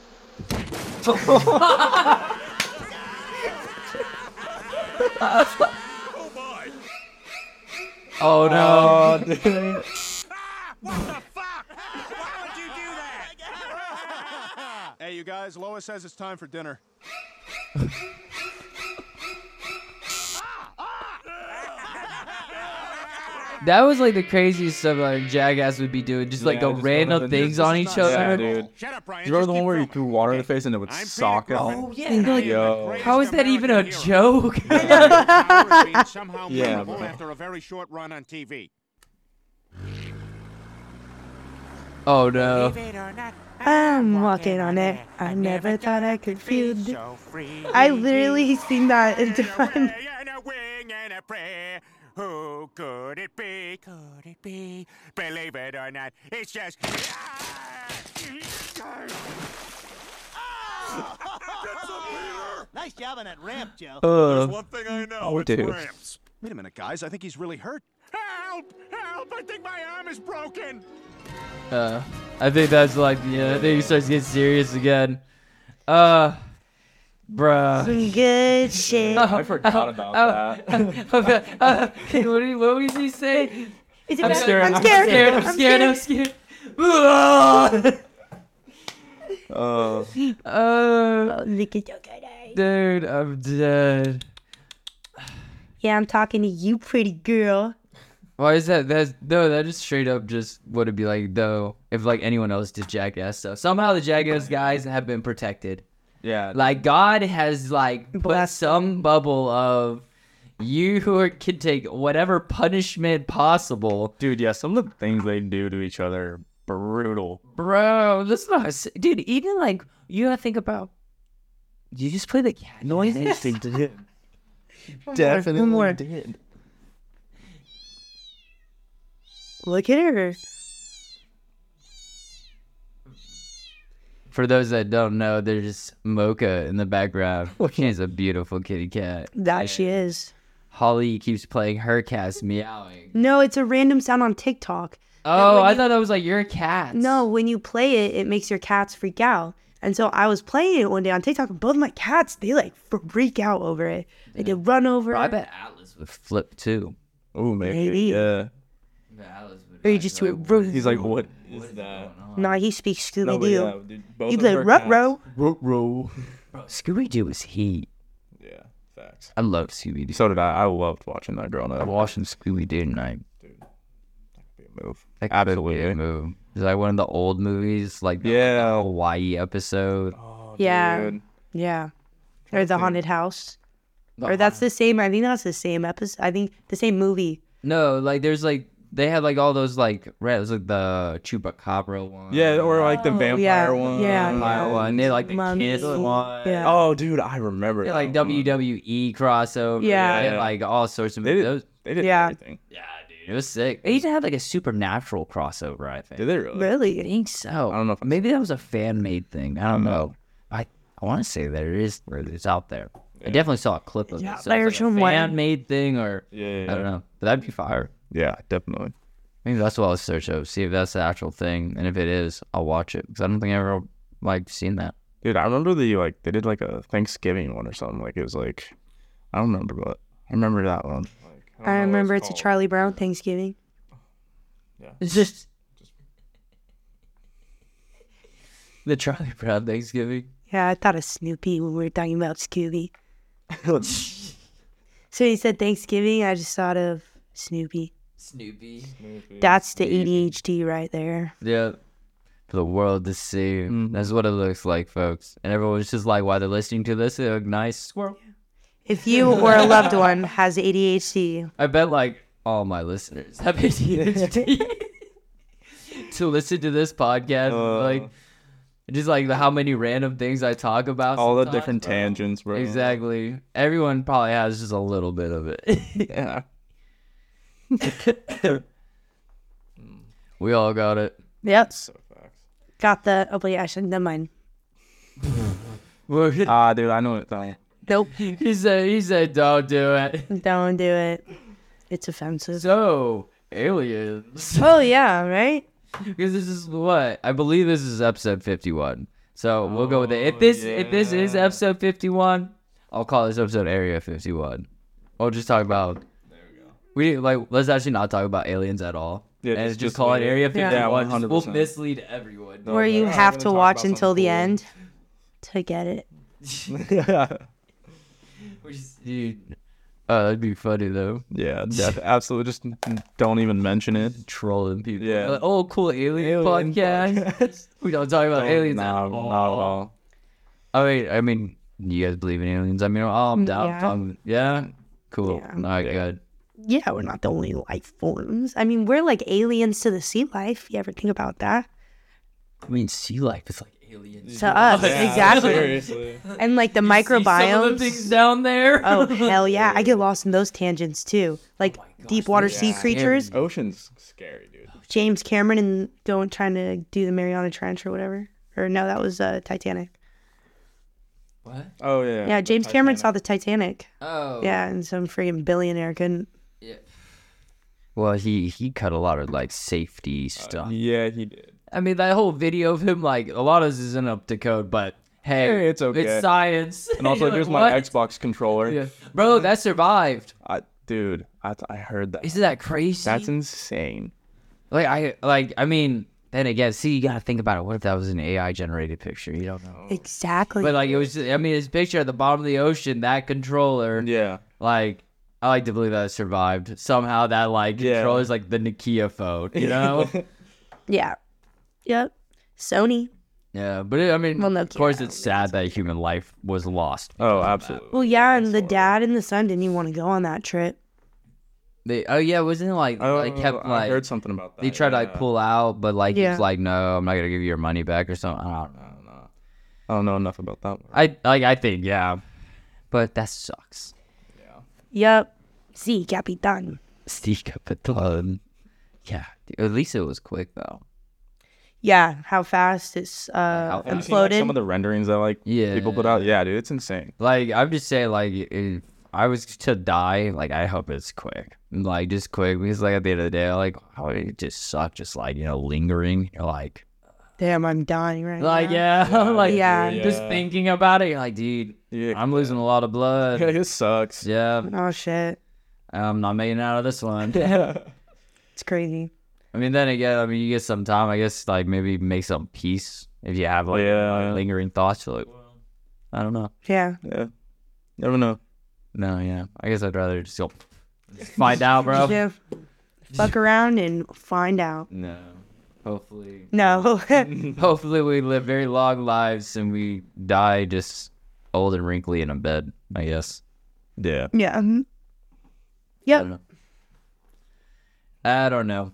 Oh my! Oh no. Ah! What the fuck? Why would you do that? Hey, you guys, Lois says it's time for dinner. That was like the craziest stuff like Jackass would be doing, just like Yeah, the just random going up and things just- on each Yeah, other. dude. Shut up, Brian. Do you remember Just the one keep where he filming. threw water in the face and it would I'm Peter sock it? Griffin. Oh yeah. I am the Yo. greatest How is that even a American hero. joke? Powers being somehow Yeah, memorable bro. after a very short run on TV. Oh no. I'm walking on it. I never thought I could feel it. I literally sing that in different. And a wing and a prayer. Who could it be? Could it be? Believe it or not, it's just. Nice job on that ramp, Joe. There's one thing I know. It's dude. ramps. Wait a minute, guys. I think he's really hurt. Help! Help! I think my arm is broken. I think that's like I think he starts getting serious again. Bruh. Some good shit. I forgot about that. What was he saying? I'm scared. I'm scared. I'm scared. I'm scared. Oh, Dude, I'm dead. Yeah, I'm talking to you, pretty girl. Why is that? That just straight up just would it be like though if like anyone else did Jackass stuff. Somehow the Jackass guys have been protected. Yeah. Like God has like put Bless some bubble of you can take whatever punishment possible. Dude, yeah, some of the things they do to each other are brutal. Bro, that's not dude, even like you gotta think about you just play the cat noises. They did. One more. did. Look at her. For those that don't know, there's Mocha in the background. She's a beautiful kitty cat. That she is. Holly keeps playing her cat's meowing. No, it's a random sound on TikTok. Oh, when I you- thought that was like your cat. No, when you play it, it makes your cats freak out. And so I was playing it one day on TikTok, and both my cats, they like freak out over it. They could run over. Bro, I bet Atlas would flip too. Oh, maybe. Maybe. Yeah. Or you just do it. He's like, what is that? Nah, he speaks No, Scooby but Doo. yeah, dude, both He'd of be her like, cats- ruh-roh. Ruh-roh. Bro, Scooby Doo was heat. Yeah, facts. I love Scooby Doo. So did I. I loved watching that growing I up. watching Scooby Doo tonight. Move. That Absolutely. could be a move. It's like one of the old movies, like the Yeah. Hawaii episode. Oh, Yeah. dude. Yeah. Or the haunted house. The Or that's the same. I think that's the same episode. I think the same movie. No, like there's like they had like all those like it was like the Chupacabra one. Yeah, or like the vampire yeah, one. yeah, Vampire one. They like the Mummy. kiss one. Yeah. Oh, dude, I remember. They like that one. WWE crossover. Yeah. They had, like all sorts of They did. those. They did Yeah. everything. Yeah, dude, it was sick. They even had like a supernatural crossover. I think. Did they really? I Really? think so. I don't know if I Maybe that was a fan made thing. I don't know. I want to say there is where it's out there. I definitely saw a clip of Yeah, it. So there's it's like a somewhere. fan made thing or Yeah. I don't know. But that'd be fire. Yeah, definitely. Maybe that's what I'll search up. See if that's the actual thing, and if it is, I'll watch it because I don't think I ever like seen that. Dude, I remember they did like a Thanksgiving one or something. Like it was like, I don't remember what. I remember that one. Like, don't I know what remember it's a called. Charlie Brown Thanksgiving. It's just the Charlie Brown Thanksgiving. Yeah, I thought of Snoopy when we were talking about Scooby. So he said Thanksgiving, I just thought of Snoopy. Snoopy. That's the ADHD right there. Yeah. For the world to see. That's what it looks like, folks. And everyone's just like, while they're listening to this, they look nice. Squirrel. If you or a loved one has ADHD, I bet like all my listeners have ADHD to listen to this podcast. Like, just like how many random things I talk about. All the sometimes, different bro. tangents, bro. Exactly. Everyone probably has just a little bit of it. Yeah. We all got it. yep, So facts. got the. Oh wait, actually, never mind. Ah, dude, I know it. Though. Nope, He said, don't do it. don't do it. It's offensive. So, aliens. Oh yeah, right. Because this is what I believe this is episode 51. So we'll go with it. If this is episode 51, I'll call this episode Area 51. We'll just talk about. There we go. Let's actually not talk about aliens at all. Yeah, and just just call it leave it. Area Yeah. 51. Yeah, Just- we'll 100%. mislead everyone. Where you we're have gonna to talk watch about until the something end to get it. Yeah. Dude, that'd be funny though. Yeah, absolutely. Just don't even mention it. Trolling people. Yeah. Like, oh, cool alien podcast. We don't talk about aliens at No, all. not at all. I mean, you guys believe in aliens? I mean, I'm down. Yeah. Yeah. Cool. Yeah. All right, good. Yeah, we're not the only life forms. I mean, we're like aliens to the sea life. You ever think about that? I mean, sea life is like aliens. To us, exactly. Seriously. And like the Some of the microbiomes. things down there. Oh hell yeah! I get lost in those tangents too. Like deep water sea creatures. Ocean's scary, dude. James Cameron and trying to do the Mariana Trench or whatever. Or no, that was Titanic. What? Oh yeah. Yeah, James Cameron saw the Titanic. Oh. Yeah, and some freaking billionaire couldn't. Well, he cut a lot of like safety stuff. Yeah, he did. I mean, that whole video of him, like a lot of this isn't up to code, but hey, It's okay. It's science. And also, You're here's like, my what? Xbox controller. Yeah. Bro, that survived. Dude, I heard that. Isn't that crazy? That's insane. I mean, then again, see, you gotta think about it. What if that was an AI generated picture? You don't know. Exactly. But like, it was. I mean, his picture at the bottom of the ocean. That controller. Yeah. Like, I like to believe that it survived. Somehow that like Yeah. controller's like the Nokia phone, you know? Yeah. Yep. Sony. Yeah, but I mean, Well, no, of course, Kira, it's sad that human life was lost. Oh, absolutely. Well, yeah, and the dad and the son didn't even want to go on that trip. Wasn't it like I kept I like heard something about that. they tried to like yeah. pull out, but like Yeah. he's like, no, I'm not gonna give you your money back or something. I don't know. I don't know enough about that. I think yeah, but that sucks. Yep. Sí, capitán. Steve Capitan. Yeah, at least it was quick though. Yeah, how fast it's how fast? Have you seen, like, imploded. some of the renderings that like Yeah. people put out. Yeah, dude, it's insane. Like I'm just saying, like if I was to die, like I hope it's quick, like just quick, because like at the end of the day, like how it just sucks, just like lingering. You're like Damn, I'm dying right like now. yeah, like Yeah. just thinking about it, you're like dude, Yeah, I'm losing a lot of blood. it sucks. Yeah, Oh shit, I'm not making it out of this one. it's crazy. I mean, then again, I mean, you get some time, I guess, like maybe make some peace if you have like Yeah. lingering thoughts. You're like, well, I don't know. Yeah. Yeah, never know. No, yeah, I guess I'd rather just go find out, bro. Yeah. Fuck around and find out. No, hopefully. No. Hopefully we live very long lives and we die just old and wrinkly in a bed, I guess. Yeah. Yeah. I Yep. don't know. I don't know.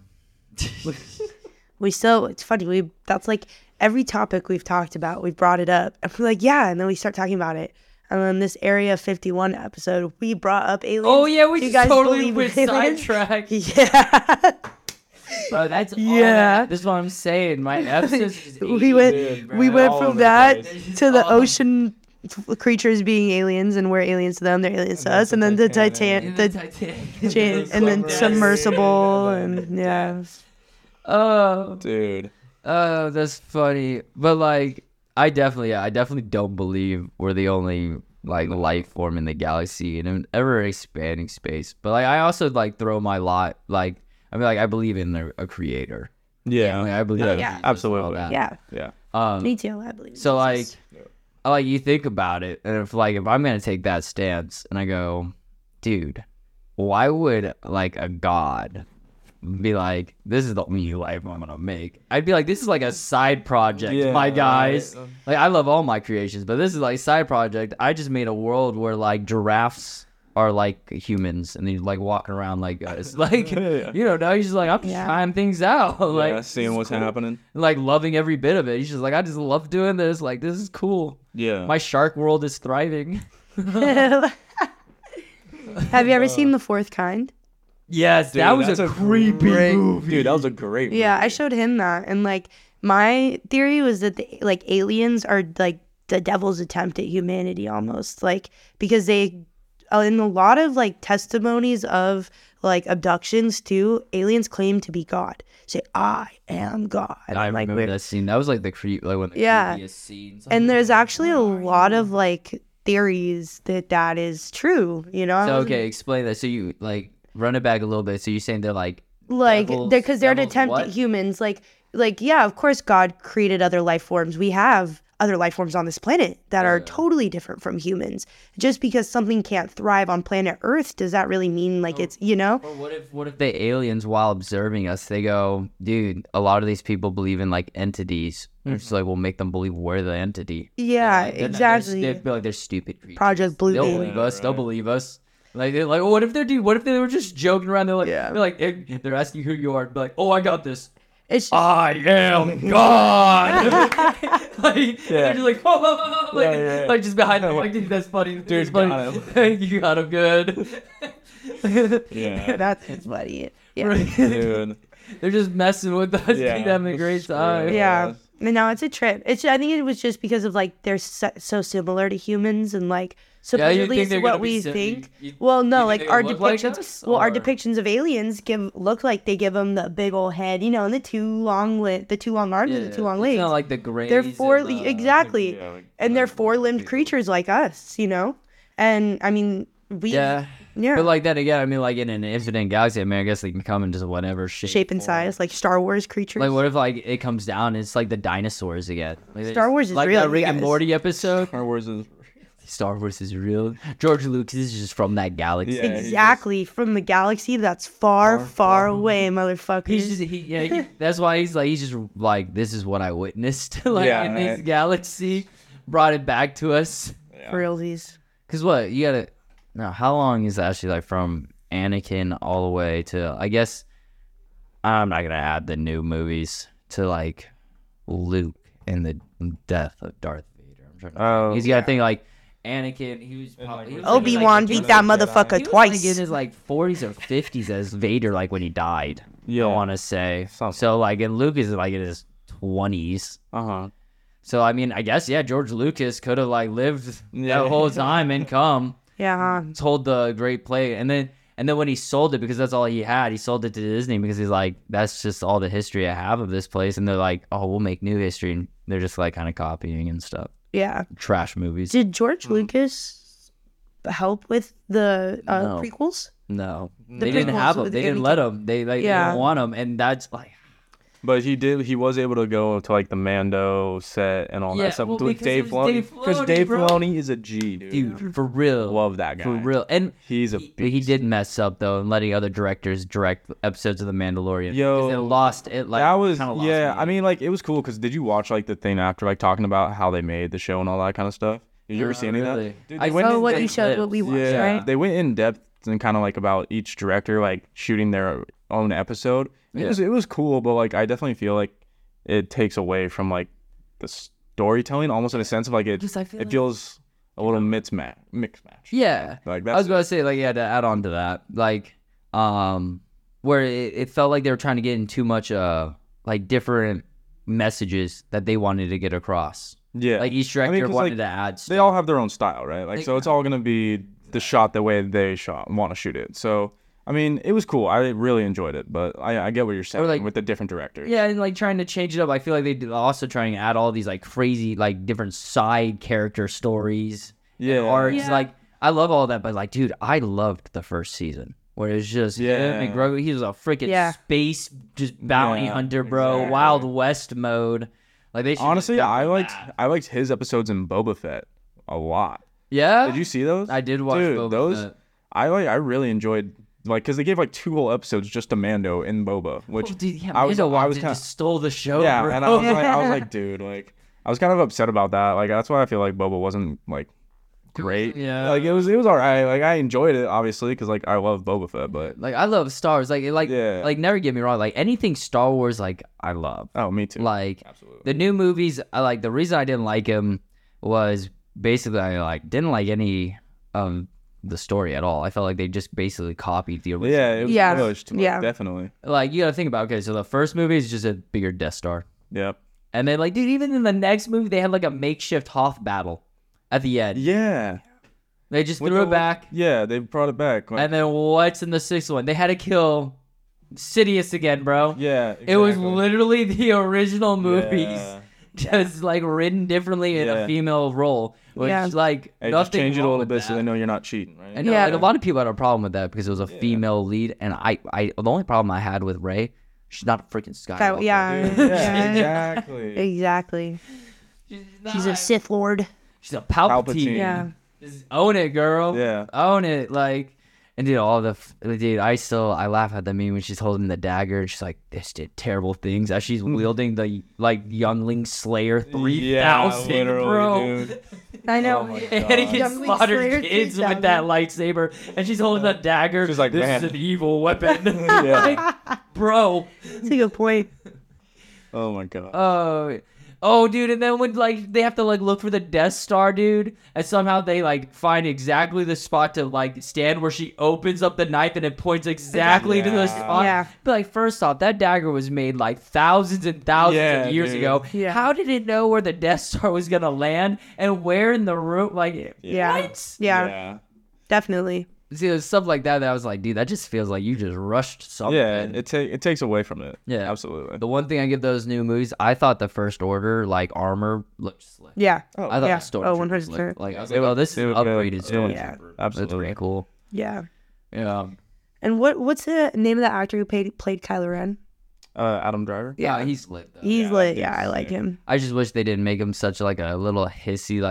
It's funny. That's like every topic we've talked about, we've brought it up. And we're like, yeah. And then we start talking about it. And then this Area 51 episode, we brought up aliens. Oh, yeah, we Do you just guys totally believe went in aliens? sidetracked. Yeah. Bro, that's all Yeah. this is what I'm saying. My episodes just we ate, went all from over the that place. to the ocean creatures being aliens, and we're aliens to them, they're aliens to us, and then the Titan, and then submersible, and yeah. Oh, Dude. oh, that's funny. But like, I definitely don't believe we're the only like life form in the galaxy in an ever expanding space. But like, I also like throw my lot. Like, I mean, like I believe in a creator. Yeah. Like, I believe. Yeah, in yeah. Jesus, all absolutely. that. Yeah, Yeah. me too. I believe. in So like, Jesus. like you think about it, and if I'm gonna take that stance, and I go, dude, why would like a god be like, this is the only life I'm gonna make? I'd be like, this is like a side project, Yeah, my guys. right. Like I love all my creations, but this is like side project. I just made a world where like giraffes are like humans, and they're like walking around like us. Like Yeah. you know, now he's just like I'm just Yeah. trying things out. Like Yeah, seeing what's happening. like loving every bit of it. He's just like, I just love doing this. Like this is cool. Yeah. My shark world is thriving. Have you ever seen The Fourth Kind? Yes, Dude, that was that's a creepy great movie. Dude, that was a great movie. Yeah, I showed him that, and like my theory was that like aliens are like the devil's attempt at humanity, almost like because they, in a lot of like testimonies of like abductions too, aliens claim to be God. Say, I am God. I like, remember that scene. That was like the creep, like one of the Yeah. creepiest scenes. and there's actually a lot of like theories that is true. You know, I So wasn't- okay, explain that. So you like run it back a little bit. So you're saying they're like like because they're an devils attempt what? at humans. Like yeah, of course God created other life forms. We have other life forms on this planet that are totally different from humans. Just because something can't thrive on planet Earth, does that really mean like it's, you know? Or what if the aliens, while observing us, they go, dude, a lot of these people believe in like entities. It's like we'll make them believe we're the entity. Yeah, Like, exactly. They feel like they're stupid creatures. Project Blue They'll Beam. believe us. They'll believe us. Like, they're like, what if they were just joking around? They're like, they're asking who you are. Be like, oh, I got this. It's I am God. Like, they're just like, oh, like, like just behind them. Like, dude, that's funny. Dude, that's funny. got You got him good. Yeah. that's funny. Yeah. Right. Dude. They're just messing with us, Yeah. having a great time. Yeah. And now it's a trip. I think it was just because of like they're so similar to humans and like Yeah, you supposedly think it's they're what gonna be we sim- think. you- Well, no, you like think our they look like depictions. us, Our or- depictions of aliens look like they give them the big old head, you know, and the two long arms and the two long It's legs. not like the Greys. They're and, exactly, yeah, like, and they're four-limbed creatures like us, you know. And I mean, Yeah. yeah. But like then again, I mean, like in an infinite galaxy, I mean, I guess they can come in just whatever shape and form. size, like Star Wars creatures. Like, what if like it comes down? And it's like the dinosaurs again. Like, they Star just- Wars is like real, that Rick you and guys. Morty episode. Star Wars is Star Wars is real. George Lucas is just from that galaxy. Yeah, he Exactly. From the galaxy that's far away, motherfuckers. He's just that's why he's just like, this is what I witnessed like Yeah, in this right. galaxy, brought it back to us. For realsies. Cause what you gotta now, how long is actually like from Anakin all the way to, I guess I'm not gonna add the new movies to like Luke and the death of Darth Vader. I'm trying to Oh, he's gotta think like Anakin, he was probably he was Obi-Wan like, beat that he motherfucker was twice. like in his like 40s or 50s as Vader, like when he died. Yeah. I want to say. Something. So like, and Luke is like in his 20s. Uh-huh. So I mean, I guess George Lucas could have like lived Yeah. that whole time and come Yeah. told the great play, and then when he sold it, because that's all he had, he sold it to Disney because he's like, that's just all the history I have of this place, and they're like, oh, we'll make new history, and they're just like kind of copying and stuff. Yeah. Trash movies. Did George Lucas help with the No. prequels? No, The they didn't prequels have them. with They didn't Anakin. let them. They like they Yeah. didn't want them, and that's like. But he was able to go to like the Mando set and all Yeah, that stuff well, with because Dave it was Dave Filoni. Because Filoni, Dave bro. Filoni is a G, dude. Dude, for real. Love that guy. For real. And He's a he beast. did mess up though, in letting other directors direct episodes of The Mandalorian. Yo, 'Cause it lost it. Like that was kinda lost yeah. me. I mean, like it was cool because did you watch like the thing after like talking about how they made the show and all that kind of stuff? Did you ever see any of really. that? Dude, I they went saw in what depth- you showed, what we watched, Yeah, right? they went in depth and kind of like about each director like shooting their own episode. Yeah. It was cool, but like I definitely feel like it takes away from like the storytelling, almost in a sense of like it. Just, I feel It like- feels a little mix match. Yeah. Like I was that's gonna say, like, yeah, to add on to that, like, where it felt like they were trying to get in too much, like, different messages that they wanted to get across. yeah. Like, each director 'cause, wanted like, to add they stuff. all have their own style, right? Like, so it's all gonna be the shot the way they want to shoot it. So I mean, it was cool. I really enjoyed it, but I get what you're saying like- with the different directors. Yeah, and, like, trying to change it up. I feel like they also trying to add all these, like, crazy, like, different side character stories. Yeah. And arcs. Yeah. Like, I love all that, but, like, dude, I loved the first season. Where it's just him and Yeah. Grogu. He was a freaking Yeah. space just bounty Yeah, hunter, bro. exactly. Wild West mode. Like they should just Honestly, done I that. liked his episodes in Boba Fett a lot. Yeah. Did you see those? I did watch Dude, Boba those. Fett. I really enjoyed like because they gave like 2 whole episodes just to Mando in Boba, which Oh, dude, yeah, I was Mando I was kinda kind just stole the show. yeah, bro. and I was like, dude, like I was kind of upset about that. Like that's why I feel like Boba wasn't like great. Yeah. like it was all right. Like I enjoyed it obviously because like I love Boba Fett, but Like I love Star Wars. Yeah. Like never get me wrong. Like anything Star Wars, like I love. oh, me too. Like Absolutely. the new movies, I like. The reason I didn't like him was basically I like didn't like any the story at all. I felt like they just basically copied the original. Yeah, it was Yeah. rushed, like, Yeah. definitely. Like you gotta think about, okay, so the first movie is just a bigger Death Star. Yep. And then like dude, even in the next movie they had like a makeshift Hoth battle at the end. Yeah. They just With threw the- it back. Yeah, they brought it back. Like, And then what's in the sixth one? They had to kill Sidious again, bro. yeah, It was exactly. literally the original movies. Yeah. Just like written differently in a Yeah. female role. Which Yeah. like Hey, nothing just change it a wrong little with bit so that. they know you're not cheating, right? I know, Yeah. like, a lot of people had a problem with that because it was a female lead, and I the only problem I had with Rey, she's not a freaking Skywalker. Yeah. Yeah, Yeah. exactly. Exactly. She's a not. Sith Lord. She's a Palpatine. Palpatine. Yeah. Just own it, girl. Yeah. Own it, like. And dude, I laugh at the meme when she's holding the dagger and she's like, "This did terrible things." As she's wielding the like Youngling Slayer 3000, literally, bro. dude. I know. Oh my God. Anakin Youngling slaughtered Slayer kids 3000. with that lightsaber, and she's holding the dagger. She's like, "This "Man." is an evil weapon." Yeah. Like, bro. That's a good point. Oh my god. Oh, dude, and then when like they have to like look for the Death Star, dude, and somehow they like find exactly the spot to like stand where she opens up the knife and it points exactly to the Yeah. spot. Yeah. But like, first off, that dagger was made like thousands and thousands Yeah, of years dude. ago. Yeah. How did it know where the Death Star was gonna land and where in the room? Like, Yeah. what? Yeah. Definitely. See, there's stuff like that I was like, dude, that just feels like you just rushed something. Yeah, it takes away from it. Yeah. Absolutely. The one thing I give those new movies, I thought the First Order like armor looked slick. Yeah. I thought yeah. the Stormtroopers 100%. looked like I was They like, oh, look- this is they look good. upgraded Yeah. Stormtrooper. Yeah. That's Absolutely. pretty cool. Yeah. Yeah. And what's the name of the actor who played Kylo Ren? Adam Driver. He's lit though. He's Yeah, lit. he's Yeah, I like sick. him. I just wish they didn't make him such like a little hissy like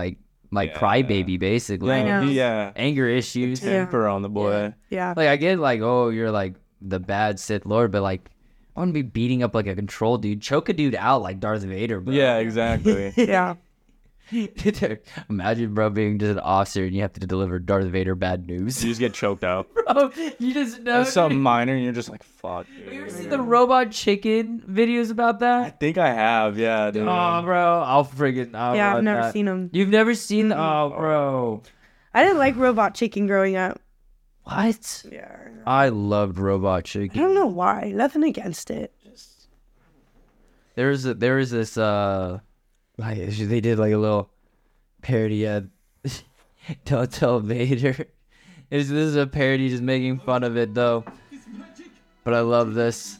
like Yeah. crybaby, basically. I know. Yeah. Anger issues. Temper on the boy. Yeah. Like, I get, like, oh, you're, like, the bad Sith Lord, but, like, I wouldn't be beating up, like, a control dude. Choke a dude out like Darth Vader, bro. Yeah, exactly. Yeah. Imagine, bro, being just an officer and you have to deliver Darth Vader bad news. You just get choked out. Bro, you just know. It's something minor, and you're just like, fuck, Have you ever dude. seen the robot chicken videos about I that? think I have, yeah, dude. Oh, bro, I'll Yeah, I've never seen them. You've never seen? Oh, bro. I didn't like Robot Chicken growing up. What? Yeah. I loved Robot I Chicken. don't know why. Nothing against it. There was this like they did like a little parody of Don't Tell Vader. This is a parody just making fun of it though. But I love this.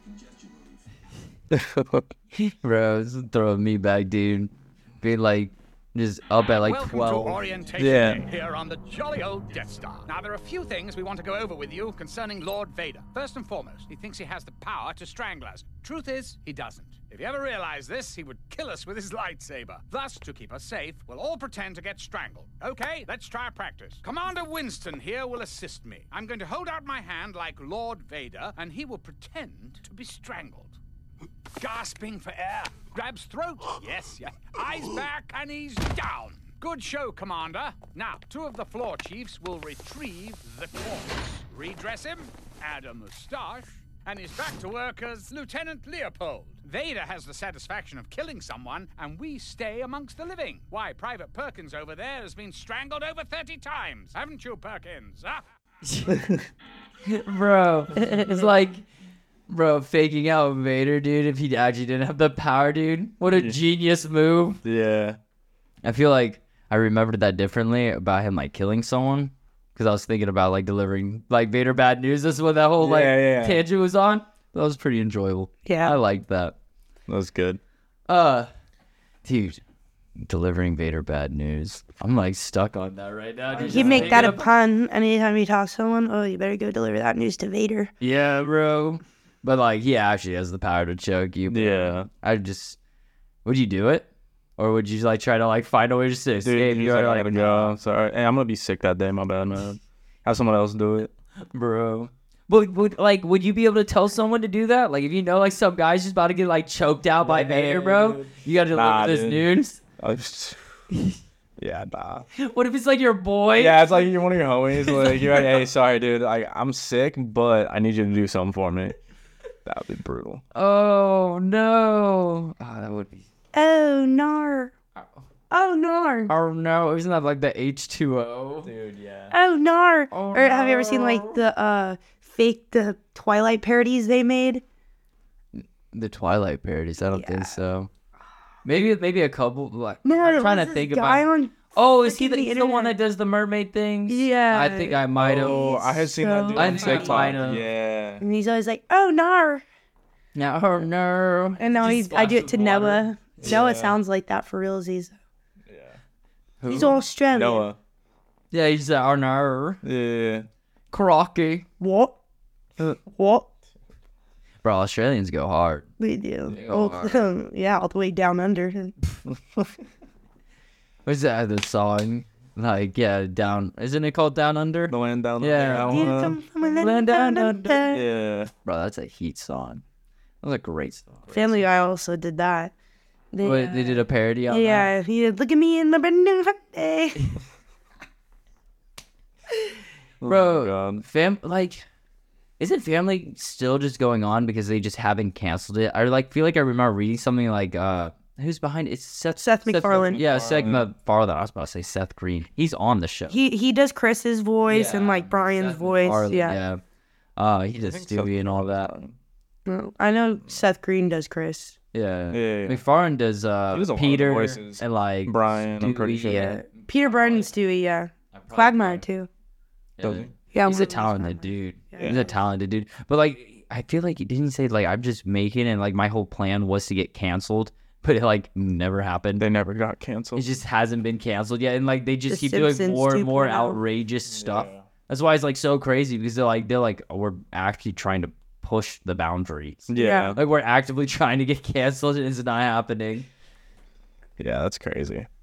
Bro, this is throwing me back, dude. Being like just up at like Welcome 12. to Orientation Yeah. Day here on the jolly old Death Star. Now, there are a few things we want to go over with you concerning Lord Vader. First and foremost, he thinks he has the power to strangle us. Truth is, he doesn't. If he ever realized this, he would kill us with his lightsaber. Thus, to keep us safe, we'll all pretend to get strangled. Okay, let's try a practice. Commander Winston here will assist me. I'm going to hold out my hand like Lord Vader, and he will pretend to be strangled. Gasping for air, grabs throat. Yes. Eyes back, and he's down. Good show, Commander. Now, two of the floor chiefs will retrieve the corpse, redress him, add a mustache, and he's back to work as Lieutenant Leopold. Vader has the satisfaction of killing someone, and we stay amongst the living. Why, Private Perkins over there has been strangled over 30 times. Haven't you, Perkins? Huh? Bro, it's like, bro, faking out Vader, dude, if he actually didn't have the power, dude. What a genius move. Yeah. I feel like I remembered that differently about him, like, killing someone. Because I was thinking about, like, delivering, like, Vader bad news. This is what that whole, like, Yeah. tangent was on. That was pretty enjoyable. Yeah. I liked that. That was good. Dude, delivering Vader bad news. I'm, like, stuck on that right now. dude. You Just make that a thinking pun anytime you talk to someone. Oh, you better go deliver that news to Vader. Yeah, bro. But, like, he actually has the power to choke you. Bro. Yeah. Would you do it? Or would you, like, try to, like, find a way to escape? Dude, You're I like, gotta go. Sorry. Hey, I'm gonna be sick that day. My bad, man. Have someone else do it. bro. But would you be able to tell someone to do that? Like, if you know, like, some guy's just about to get, like, choked out by Vader, bro, you gotta deliver this dude. news. Yeah, nah. What if it's like your boy? Yeah, it's like you're one of your homies. Like, you're like, hey, sorry, dude. I'm sick, but I need you to do something for me. That would be brutal. Oh no. Oh, that would be. Oh, nar. Oh, nar. Oh no. Isn't that like the H2O? Dude, yeah. Oh, nar. Oh, Or have you ever seen, like, the Twilight parodies they made? The Twilight parodies. I don't think Yeah. so. Maybe a couple. Like, No, I'm trying to what's this think guy about. on Oh, is he freaking he's the one that does the mermaid things? Yeah. I think I might have. Oh, I had seen that dude I on think I TikTok. might have. Yeah. And he's always like, oh, nar. No, no. And now Just I do it splashes to water. Noah. Noah Yeah. sounds like that for realsies. Who? He's Australian. Noah. Yeah, he's no. Yeah. Karaki. What? What? Bro, Australians go hard. We do. They go Oh, yeah, all the way down under. What's that? The song? Like, yeah, down. Isn't it called Down Under? The land down Yeah. there. Land down under. Yeah. Bro, that's a heat song. That was a great song. Family Guy also did that. They did a parody on that? Yeah, he did, look at me in the brand new day. Bro, God. isn't Family still just going on because they just haven't canceled it? I feel like I remember reading something like who's behind it? It's Seth MacFarlane. Yeah, Seth MacFarlane. I was about to say Seth Green. He's on the show. He does Chris's voice and like Brian's voice. MacFarlane, Yeah. He does Stewie and all that. No, I know Seth Green does Chris. Yeah. Yeah. MacFarlane does does a lot of Peter voices. and like Brian, I'm pretty Stewie, sure. Yeah. Peter, Brian, and Stewie, yeah. Quagmire, too. Yeah. Yeah, He's one a of those talented dude. Yeah. He's a talented dude. But like, I feel like he didn't say like I'm just making it, and like my whole plan was to get canceled, but it like never happened. They never got It canceled. just hasn't been canceled yet, and like they just The keep doing Simpsons more and more 2.0. outrageous stuff. That's why it's like so crazy because they're like oh, we're actually trying to push the boundaries. Yeah. Like we're actively trying to get canceled, and it's not happening. Yeah, that's crazy.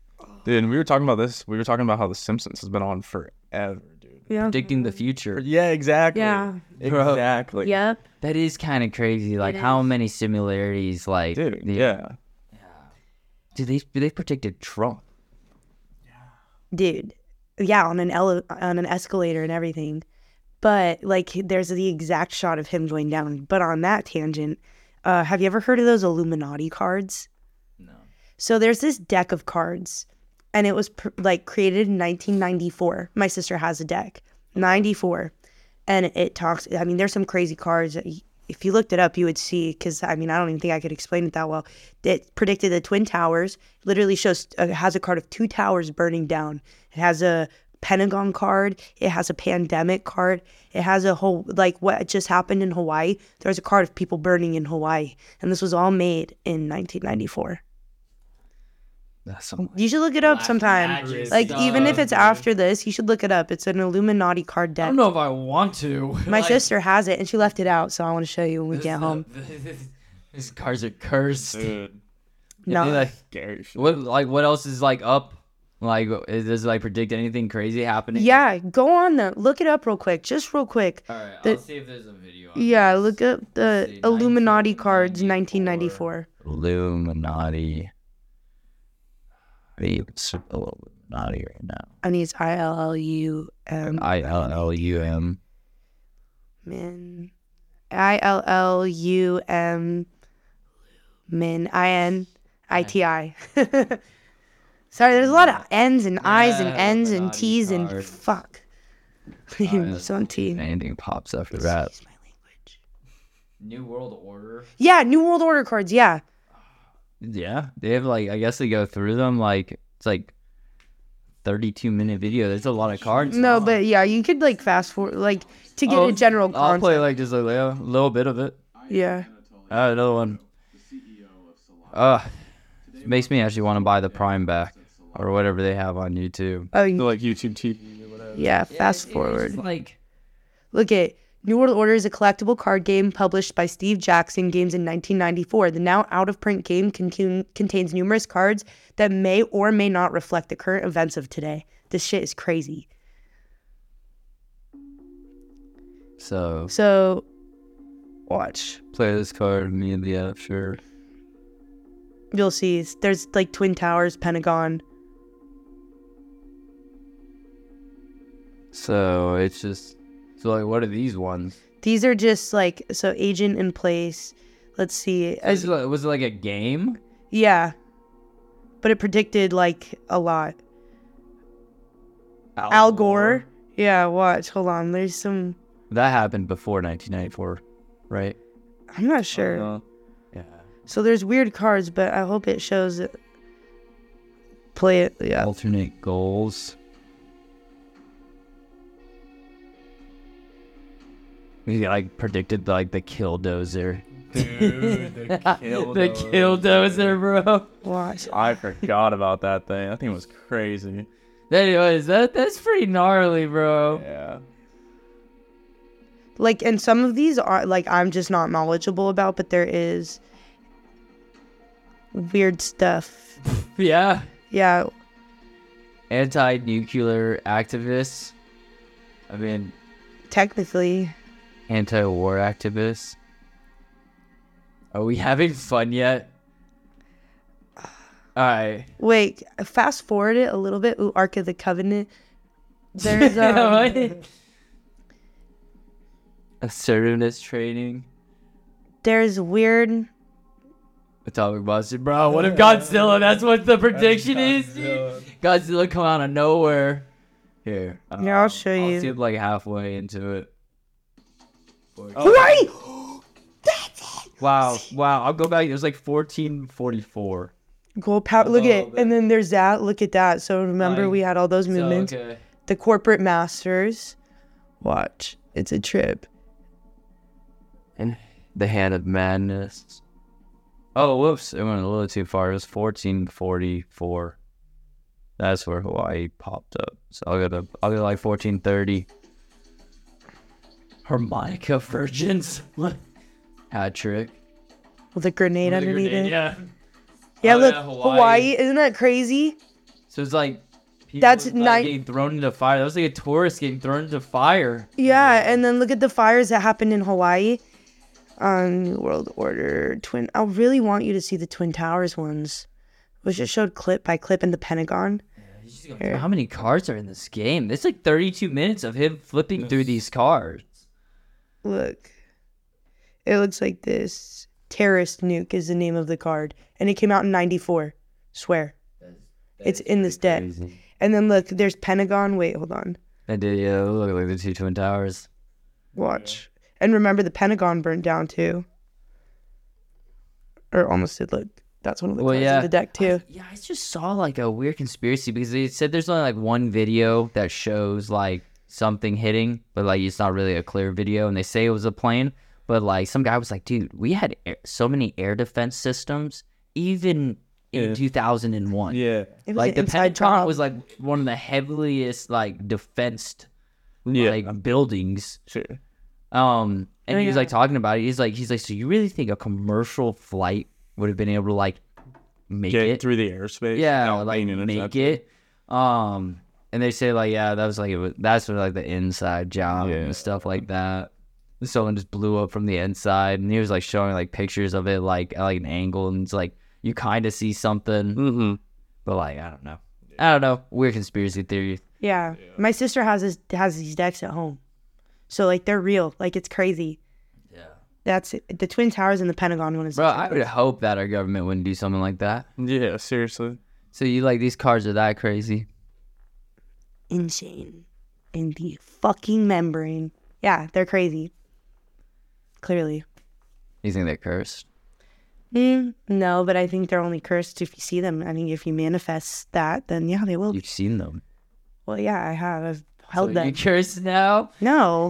Dude, and we were talking about this. We were talking about how The Simpsons has been on forever, dude. Yeah. Predicting the future. Yeah, exactly. Yeah. Exactly. Yep. That is kind of crazy. Like It how is. many similarities, like, Dude, yeah. Dude, they predicted Trump. Dude. Yeah, on an escalator and everything. But like there's the exact shot of him going down. But on that tangent, have you ever heard of those Illuminati cards? No. So there's this deck of cards, and it was created in 1994. My sister has a deck, 94, and it talks. I mean, there's some crazy cards. If you looked it up, you would see. Because I mean, I don't even think I could explain it that well. It predicted the Twin Towers. Literally shows has a card of 2 towers burning down. It has a Pentagon card. It has a pandemic card. It has a whole, like what just happened in Hawaii. There's a card of people burning in Hawaii. And this was all made in 1994. That's some You should look it up Black sometime. magic Like, even if stuff, it's dude. after this, you should look it up. It's an Illuminati card I deck. don't know if I want to. My Like, sister has it, and she left it out, so I want to show you when we this- get home. These cards are cursed. Dude. No. Like, Scary shit. what else is like up? Like, does it like predict anything crazy happening? Yeah, go on there. Look it up real quick. Just real quick. All right, The- I'll see if there's a video. On Yeah, this. look up the Let's see, Illuminati cards 1994. Illuminati. It's Illuminati right now. I mean, it's ILLUM. ILLUM. Min. ILLUM. Min. INITI. Sorry, there's a lot of N's and I's and Yeah, N's and Illuminati T's and cards. fuck. So T. Anything pops after that. Excuse my language. New World Order. Yeah, New World Order cards. Yeah. Yeah, they have like, I guess they go through them like it's like 32-minute video. There's a lot of cards. No, but yeah, you could like fast forward, like to get a general I'll concept. play like just a little bit of it. Yeah. Another one. Makes me actually want to buy the Prime back or whatever they have on YouTube. Oh, Like YouTube TV or whatever. yeah. Fast forward. Like, Look at New World Order is a collectible card game published by Steve Jackson Games in 1994. The now out-of-print game contains numerous cards that may or may not reflect the current events of today. This shit is crazy. so Watch. play this card immediately after. You'll see. There's like Twin Towers, Pentagon. So it's just, so like, what are these ones? These are just like, so agent in place. Let's see. Was it like a game? Yeah. But it predicted like a lot. Al Gore. Yeah, watch. Hold on. There's some. That happened before 1994, right? I'm not sure. Yeah. So there's weird cards, but I hope it shows it. Play it. Yeah. Alternate goals. We like predicted like the Killdozer. Dude, the The Killdozer, bro. Watch. I forgot about that thing. That thing was crazy. Anyways, that's pretty gnarly, bro. Yeah. Like, and some of these are like I'm just not knowledgeable about, but there is weird stuff. Yeah. Yeah. Anti-nuclear activists. I mean, Technically. anti-war activists. Are we having fun yet? Alright. Wait. Fast forward it a little bit. Ooh, Ark of the Covenant. There's Assertiveness training. there's weird. Atomic Monster. Bro, what if Godzilla? That's what the prediction is, dude. Godzilla come out of nowhere. Here. Yeah, I'll show you. I'll see it like halfway into it. Hawaii. Wow. I'll go back. It was like 1444. Gold power. Look at it. And then there's that. Look at that. So remember Like, we had all those movements. okay. The corporate masters. Watch. It's a trip. And the Hand of Madness. Oh, whoops. It went a little too far. It was 1444. That's where Hawaii popped up. So I'll go like 1430. Harmonica Virgins. What? Hat trick. With a grenade underneath it. Yeah. Yeah, Oh, look. yeah, Hawaii. Isn't that crazy? So it's like people That's getting thrown into fire. That was like a tourist getting thrown into fire. Yeah, and then look at the fires that happened in Hawaii. On World Order Twin. I really want you to see the Twin Towers ones. It was just showed clip by clip in the Pentagon. How many cards are in this game? It's like 32 minutes of him flipping through these cards. Look. It looks like this. Terrorist Nuke is the name of the card. And it came out in 94. Swear. It's in this deck. And then look, there's Pentagon. Wait, hold on. I did, yeah. Look like the two Twin Towers. Watch. And remember, the Pentagon burnt down too. Or almost did. Look, that's one of the cards in the deck too. I just saw like a weird conspiracy because they said there's only like one video that shows like something hitting, but like it's not really a clear video. And they say it was a plane, but like some guy was like, dude, we had so many air defense systems even in 2001. Yeah. Like the Pentagon was like one of the heaviest like defensed like buildings. Sure. And he was like talking about it. He's like, so you really think a commercial flight would have been able to like make it through the airspace? Yeah, like make it. And they say like, yeah, that was like that's sort of like the inside job and stuff like that. Someone just blew up from the inside, and he was like showing like pictures of it like at like an angle, and it's like you kind of see something, but like I don't know, weird conspiracy theory. Yeah, my sister has these decks at home. So, like, they're real. Like, it's crazy. Yeah. That's it. The Twin Towers and the Pentagon one is... Bro, I would hope that our government wouldn't do something like that. Yeah, seriously. So, you like, these cards are that crazy? Insane. In the fucking membrane. Yeah, they're crazy. Clearly. You think they're cursed? No, but I think they're only cursed if you see them. I mean, if you manifest that, then yeah, they will be. You've seen them? Well, yeah, I have. I've held them. You cursed now? No.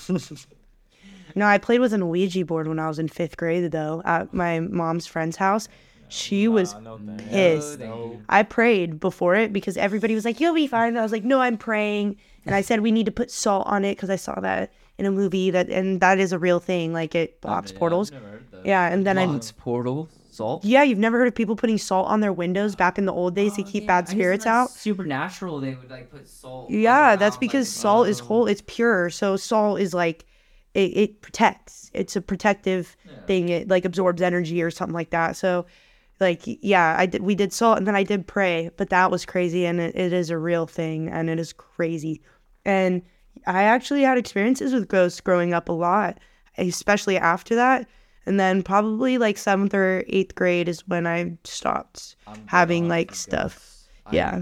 No, I played with an Ouija board when I was in 5th grade, though, at my mom's friend's house. She was pissed. I prayed before it because everybody was like, you'll be fine. I was like, no, I'm praying. And I said, we need to put salt on it because I saw that in a movie, and that is a real thing. Like, it blocks portals. Yeah, and then blocks portals? Salt? Yeah, you've never heard of people putting salt on their windows back in the old days to keep bad spirits out? Supernatural, they would like put salt. Yeah, that's because salt is whole. It's pure. So salt is like, it protects. It's a protective thing. It like absorbs energy or something like that. So, like, yeah, we did salt, and then I did pray, but that was crazy, and it is a real thing, and it is crazy. And I actually had experiences with ghosts growing up a lot, especially after that. And then probably like 7th or 8th grade is when I stopped having like stuff. Yeah.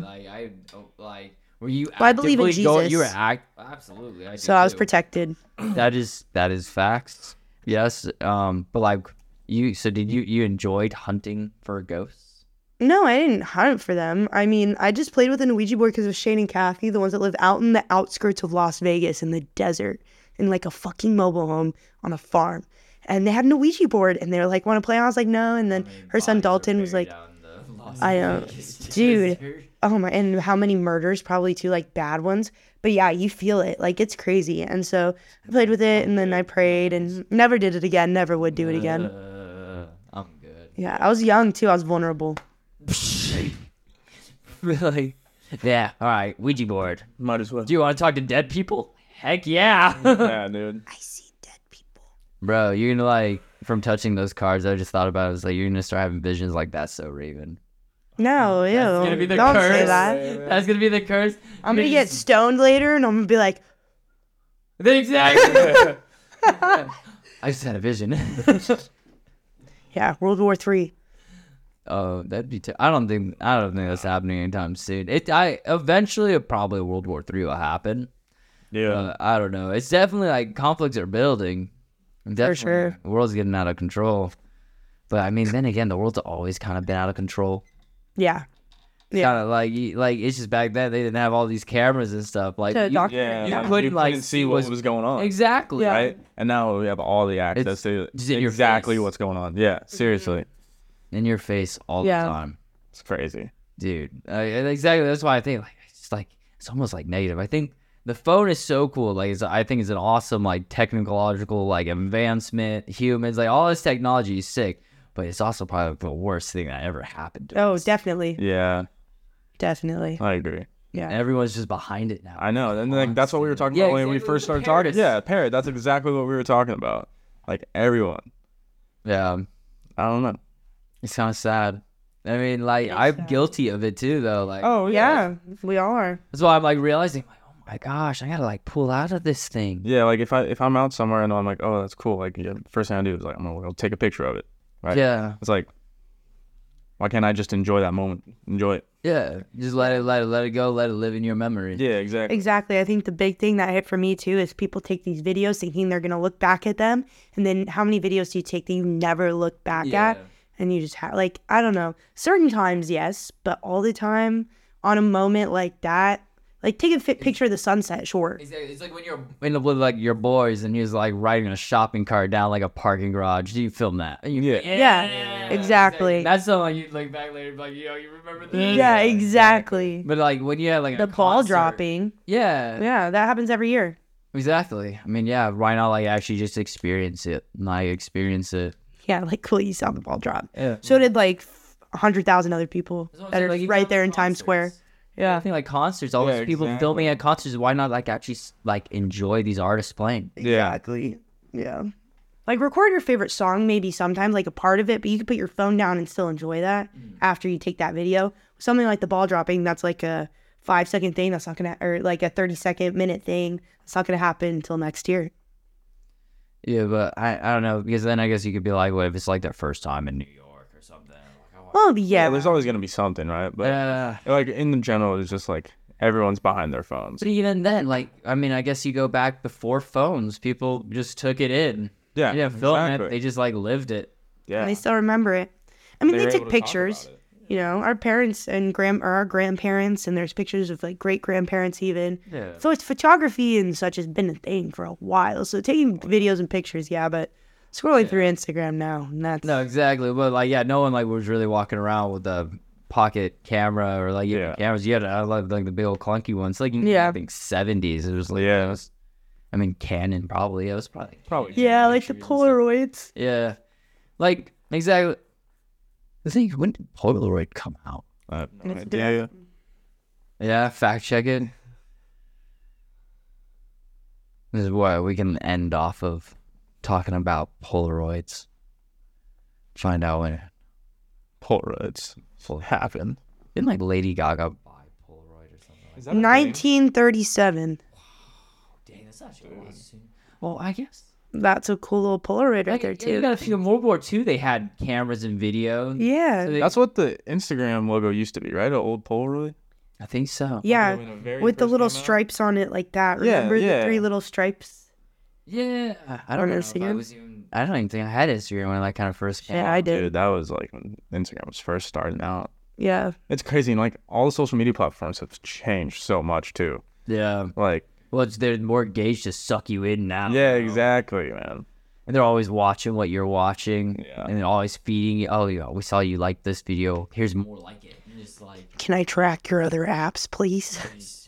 Were you? Well, I believe in Jesus. You were absolutely. I so I was protected. That is facts. Yes. But like you. So did you enjoyed hunting for ghosts? No, I didn't hunt for them. I mean, I just played with an Ouija board because of Shane and Kathy, the ones that live out in the outskirts of Las Vegas in the desert, in like a fucking mobile home on a farm. And they had an Ouija board, and they were like, want to play? And I was like, no. And then her son Dalton was like, I don't, dude. Oh my, and how many murders, probably too, like bad ones. But yeah, you feel it. Like, it's crazy. And so I played with it, and then I prayed, and never did it again. Never would do it again. I'm good. Yeah, I was young, too. I was vulnerable. Really? Yeah. All right. Ouija board. Might as well. Do you want to talk to dead people? Heck yeah. Yeah, dude. I see dead people. Bro, you're gonna like, from touching those cards, I just thought about it. I was like, you're gonna start having visions like That's So Raven. No, ew. That's gonna be the Don't curse. say that. That's gonna be the curse. I'm gonna get stoned later, and I'm gonna be like, exactly. I just had a vision. yeah, World War III. Oh, that'd be. I don't think that's happening anytime soon. Eventually, probably World War III will happen. Yeah. I don't know. It's definitely like conflicts are building. For sure. The world's getting out of control. But I mean, then again, the world's always kind of been out of control. Yeah. Yeah. Kind of like it's just back then they didn't have all these cameras and stuff. Like you couldn't see what was going on. Exactly. Yeah. Right. And now we have all the access to exactly what's going on. Yeah. Seriously. In your face all the time. It's crazy, dude. Exactly. That's why I think it's almost like negative. I think the phone is so cool. Like I think it's an awesome like technological like advancement. Humans, like all this technology is sick, but it's also probably the worst thing that ever happened to us. Oh, definitely. Yeah. Definitely. I agree. Yeah. Everyone's just behind it now. I know, and like that's what we were talking Yeah, about when we exactly, first with started talking. Paris. Yeah, Parrot. That's exactly what we were talking about. Like everyone. Yeah, I don't know. it's kind of sad. I mean, like I'm guilty of it too, though. Like, Oh Yeah, we all are. that's why I'm like realizing, like, oh my gosh, I gotta like pull out of this thing. Yeah, like if I'm out somewhere and I'm like, oh, that's cool. Like first thing I do is like I'm gonna go take a picture of it. Right. Yeah, It's like, why can't I just enjoy that moment? Enjoy it. yeah. Just let it go. Let it live in your memory. Yeah, exactly. Exactly. I think the big thing that hit for me too is people take these videos thinking they're going to look back at them. And then how many videos do you take that you never look back Yeah. at? And you just have, like, I don't know. Certain times, yes. But all the time on a moment like that, like take a picture of the sunset, sure. It's like when you're with like your boys and he's like riding a shopping cart down like a parking garage. Do you film that? Yeah, exactly. That's something you look back later, like you remember this? Yeah, exactly. But like when you have like The a ball concert- dropping. Yeah, Yeah, that happens every year. exactly. I mean, yeah. Why not like actually just experience it? Yeah, like cool, you saw the ball drop. Yeah. So did like 100,000 other people what I'm that saying, are like, even right on there the in Times Square. concerts. I Yeah. think like concerts, all Yeah, those people exactly. filming at concerts. Why not like actually like enjoy these artists playing? Exactly. Yeah. Like record your favorite song maybe sometimes, like a part of it, but you can put your phone down and still enjoy that after you take that video. Something like the ball dropping, that's like a 5-second thing. That's not gonna, or like a 30-second minute thing. It's not gonna happen until next year. Yeah, but I don't know, because then I guess you could be like, what if it's like their first time in New York or something? Well, yeah. There's always gonna be something, right? But like in general, it's just like everyone's behind their phones. But even then, like, I mean, I guess you go back before phones, people just took it in. Yeah, They didn't film exactly. it, they just like lived it. Yeah. And they still remember it. I mean, They they, were took able to talk pictures. about it. You know, our parents and our grandparents, and there's pictures of like great grandparents even. Yeah. So it's photography and such has been a thing for a while. So taking videos and pictures, yeah, but scrolling through Instagram now, and that's No, exactly. But like, yeah, no one like was really walking around with a pocket camera or like even cameras. You had I love like the big old clunky ones. Like I think 70s. It was like it was, I mean Canon probably. It was probably yeah, like the Polaroids. yeah, like exactly. The thing, when did Polaroid come out? No idea. Yeah, fact check it. This is what we can end off of talking about Polaroids. Find out when Polaroids will happen. didn't like Lady Gaga buy Polaroid or something. Is that a thing? 1937. Dang, that's actually a lot soon. Well, I guess. That's a cool little Polaroid right there You too. got to feel World War II. They had cameras and video. Yeah. So they- That's what the Instagram logo used to be, right? An old Polaroid. I think so. Yeah, when it very with the first little came out? stripes on it like that. Yeah, Remember yeah. the 3 little stripes? Yeah, I On don't know. If I Instagram? was even. I don't even think I had Instagram when that kind of first came. Yeah, out. I did. Dude, that was like when Instagram was first starting out. Yeah. It's crazy, and like all the social media platforms have changed so much too. Yeah. Like, Well, they're more engaged to suck you in now. yeah, exactly, man. And they're always watching what you're watching. Yeah. And they're always feeding you. Oh, yeah, we saw you like this video. Here's more like it. And it's like. Can I track your other apps, please?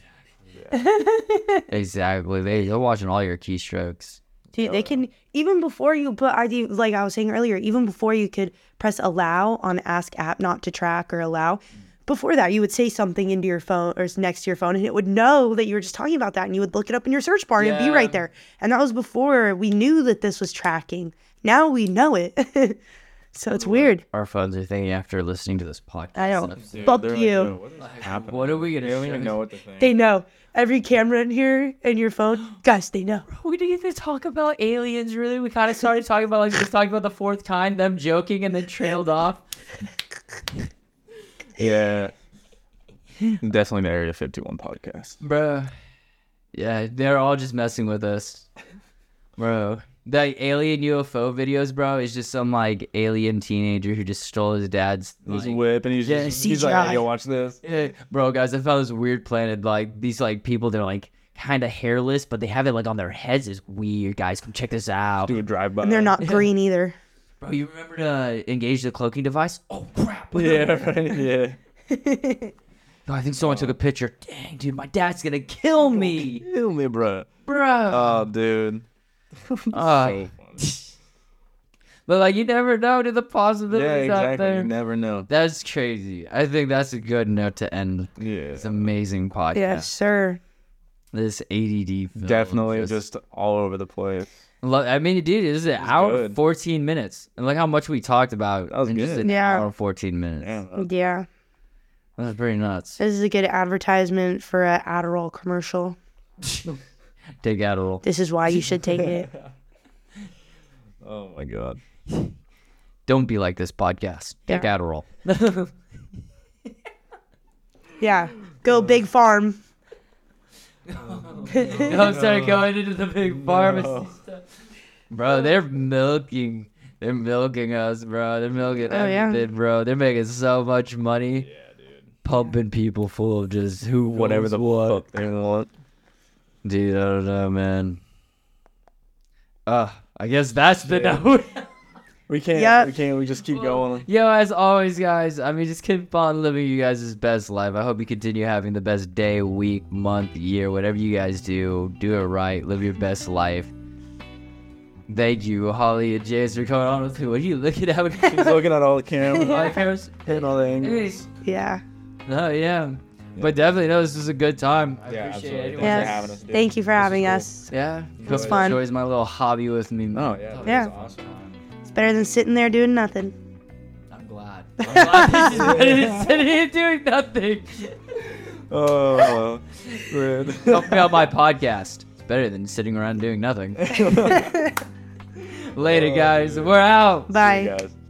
Exactly. They're watching all your keystrokes. Dude, they can, even before you put ID, like I was saying earlier, even before you could press allow on Ask App Not to Track or allow, before that, you would say something into your phone or next to your phone and it would know that you were just talking about that and you would look it up in your search bar and it'd be right there. And that was before we knew that this was tracking. Now we know it. So it's weird. Our phones are thinking after listening to this podcast. I don't. Dude, Fuck they're like, you. "Yo, what is happening?" What are we going They to don't even know what to think. They know. Every camera in here and your phone, guys, they know. We didn't even talk about aliens, really. We kind of started talking about, like, just talking about the fourth kind, them joking, and then trailed off. Yeah. Definitely the Area 51 podcast. Bro. Yeah, they're all just messing with us. Bro. The alien UFO videos, bro, is just some, like, alien teenager who just stole his dad's, His like, whip, and he's yeah, just, he's CGI. like, hey, yo, watch this. yeah, bro, guys, I found this weird planet, like, these, like, people, they're, like, kind of hairless, but they have it, like, on their heads. It's weird, guys. Come check this out. Do a drive-by. And they're not green either. Bro, you remember to engage the cloaking device? Oh, crap. Yeah, right, yeah. Oh, I think someone took a picture. Dang, dude, my dad's gonna kill me. Kill me, bro. Bro. Oh, dude. Oh. But like, you never know to the possibilities Yeah, out exactly. there. You never know. That's crazy. I think that's a good note to end Yeah. this amazing podcast. Yes, sir. This ADD film Definitely just all over the place. I mean, dude, this is an hour good. 14 minutes. And look how much we talked about. That was in just good. an Yeah. hour 14 minutes. Yeah. Yeah. That's pretty nuts. This is a good advertisement for an Adderall commercial. Take Adderall. This is why you should take it. Oh my god. Don't be like this podcast. Take Yeah. Adderall. Yeah. Go Big Farm. I'm sorry, going into the big pharmacy stuff. Bro, they're milking us, bro. They're milking Oh, yeah. everything, bro. They're making so much money. Yeah, dude. Pumping people full of just Whatever the what. fuck they want. Dude, I don't know, man. I guess that's the note. We can't. Yep. We can't. We just keep going. Yo, as always, guys, I mean, just keep on living you guys' best life. I hope you continue having the best day, week, month, year, whatever you guys do. Do it right. Live your best life. Thank you, Holly and James, for coming on with me. What are you looking at? He's looking at all the cameras, All the cameras? hitting all the angles. Yeah. Oh, yeah. But definitely, no, this was a good time. I Yeah, appreciate absolutely. anyone. Yes. having us, dude. Thank you for having cool. us. Yeah. was fun. Enjoys my little hobby with me. Oh yeah. Yeah. Awesome. It's better than sitting there doing nothing. I'm glad. I'm glad this is better than sitting here doing nothing. Oh, man. Help me out my podcast. It's better than sitting around doing nothing. Later, guys. We're out. Bye. You guys.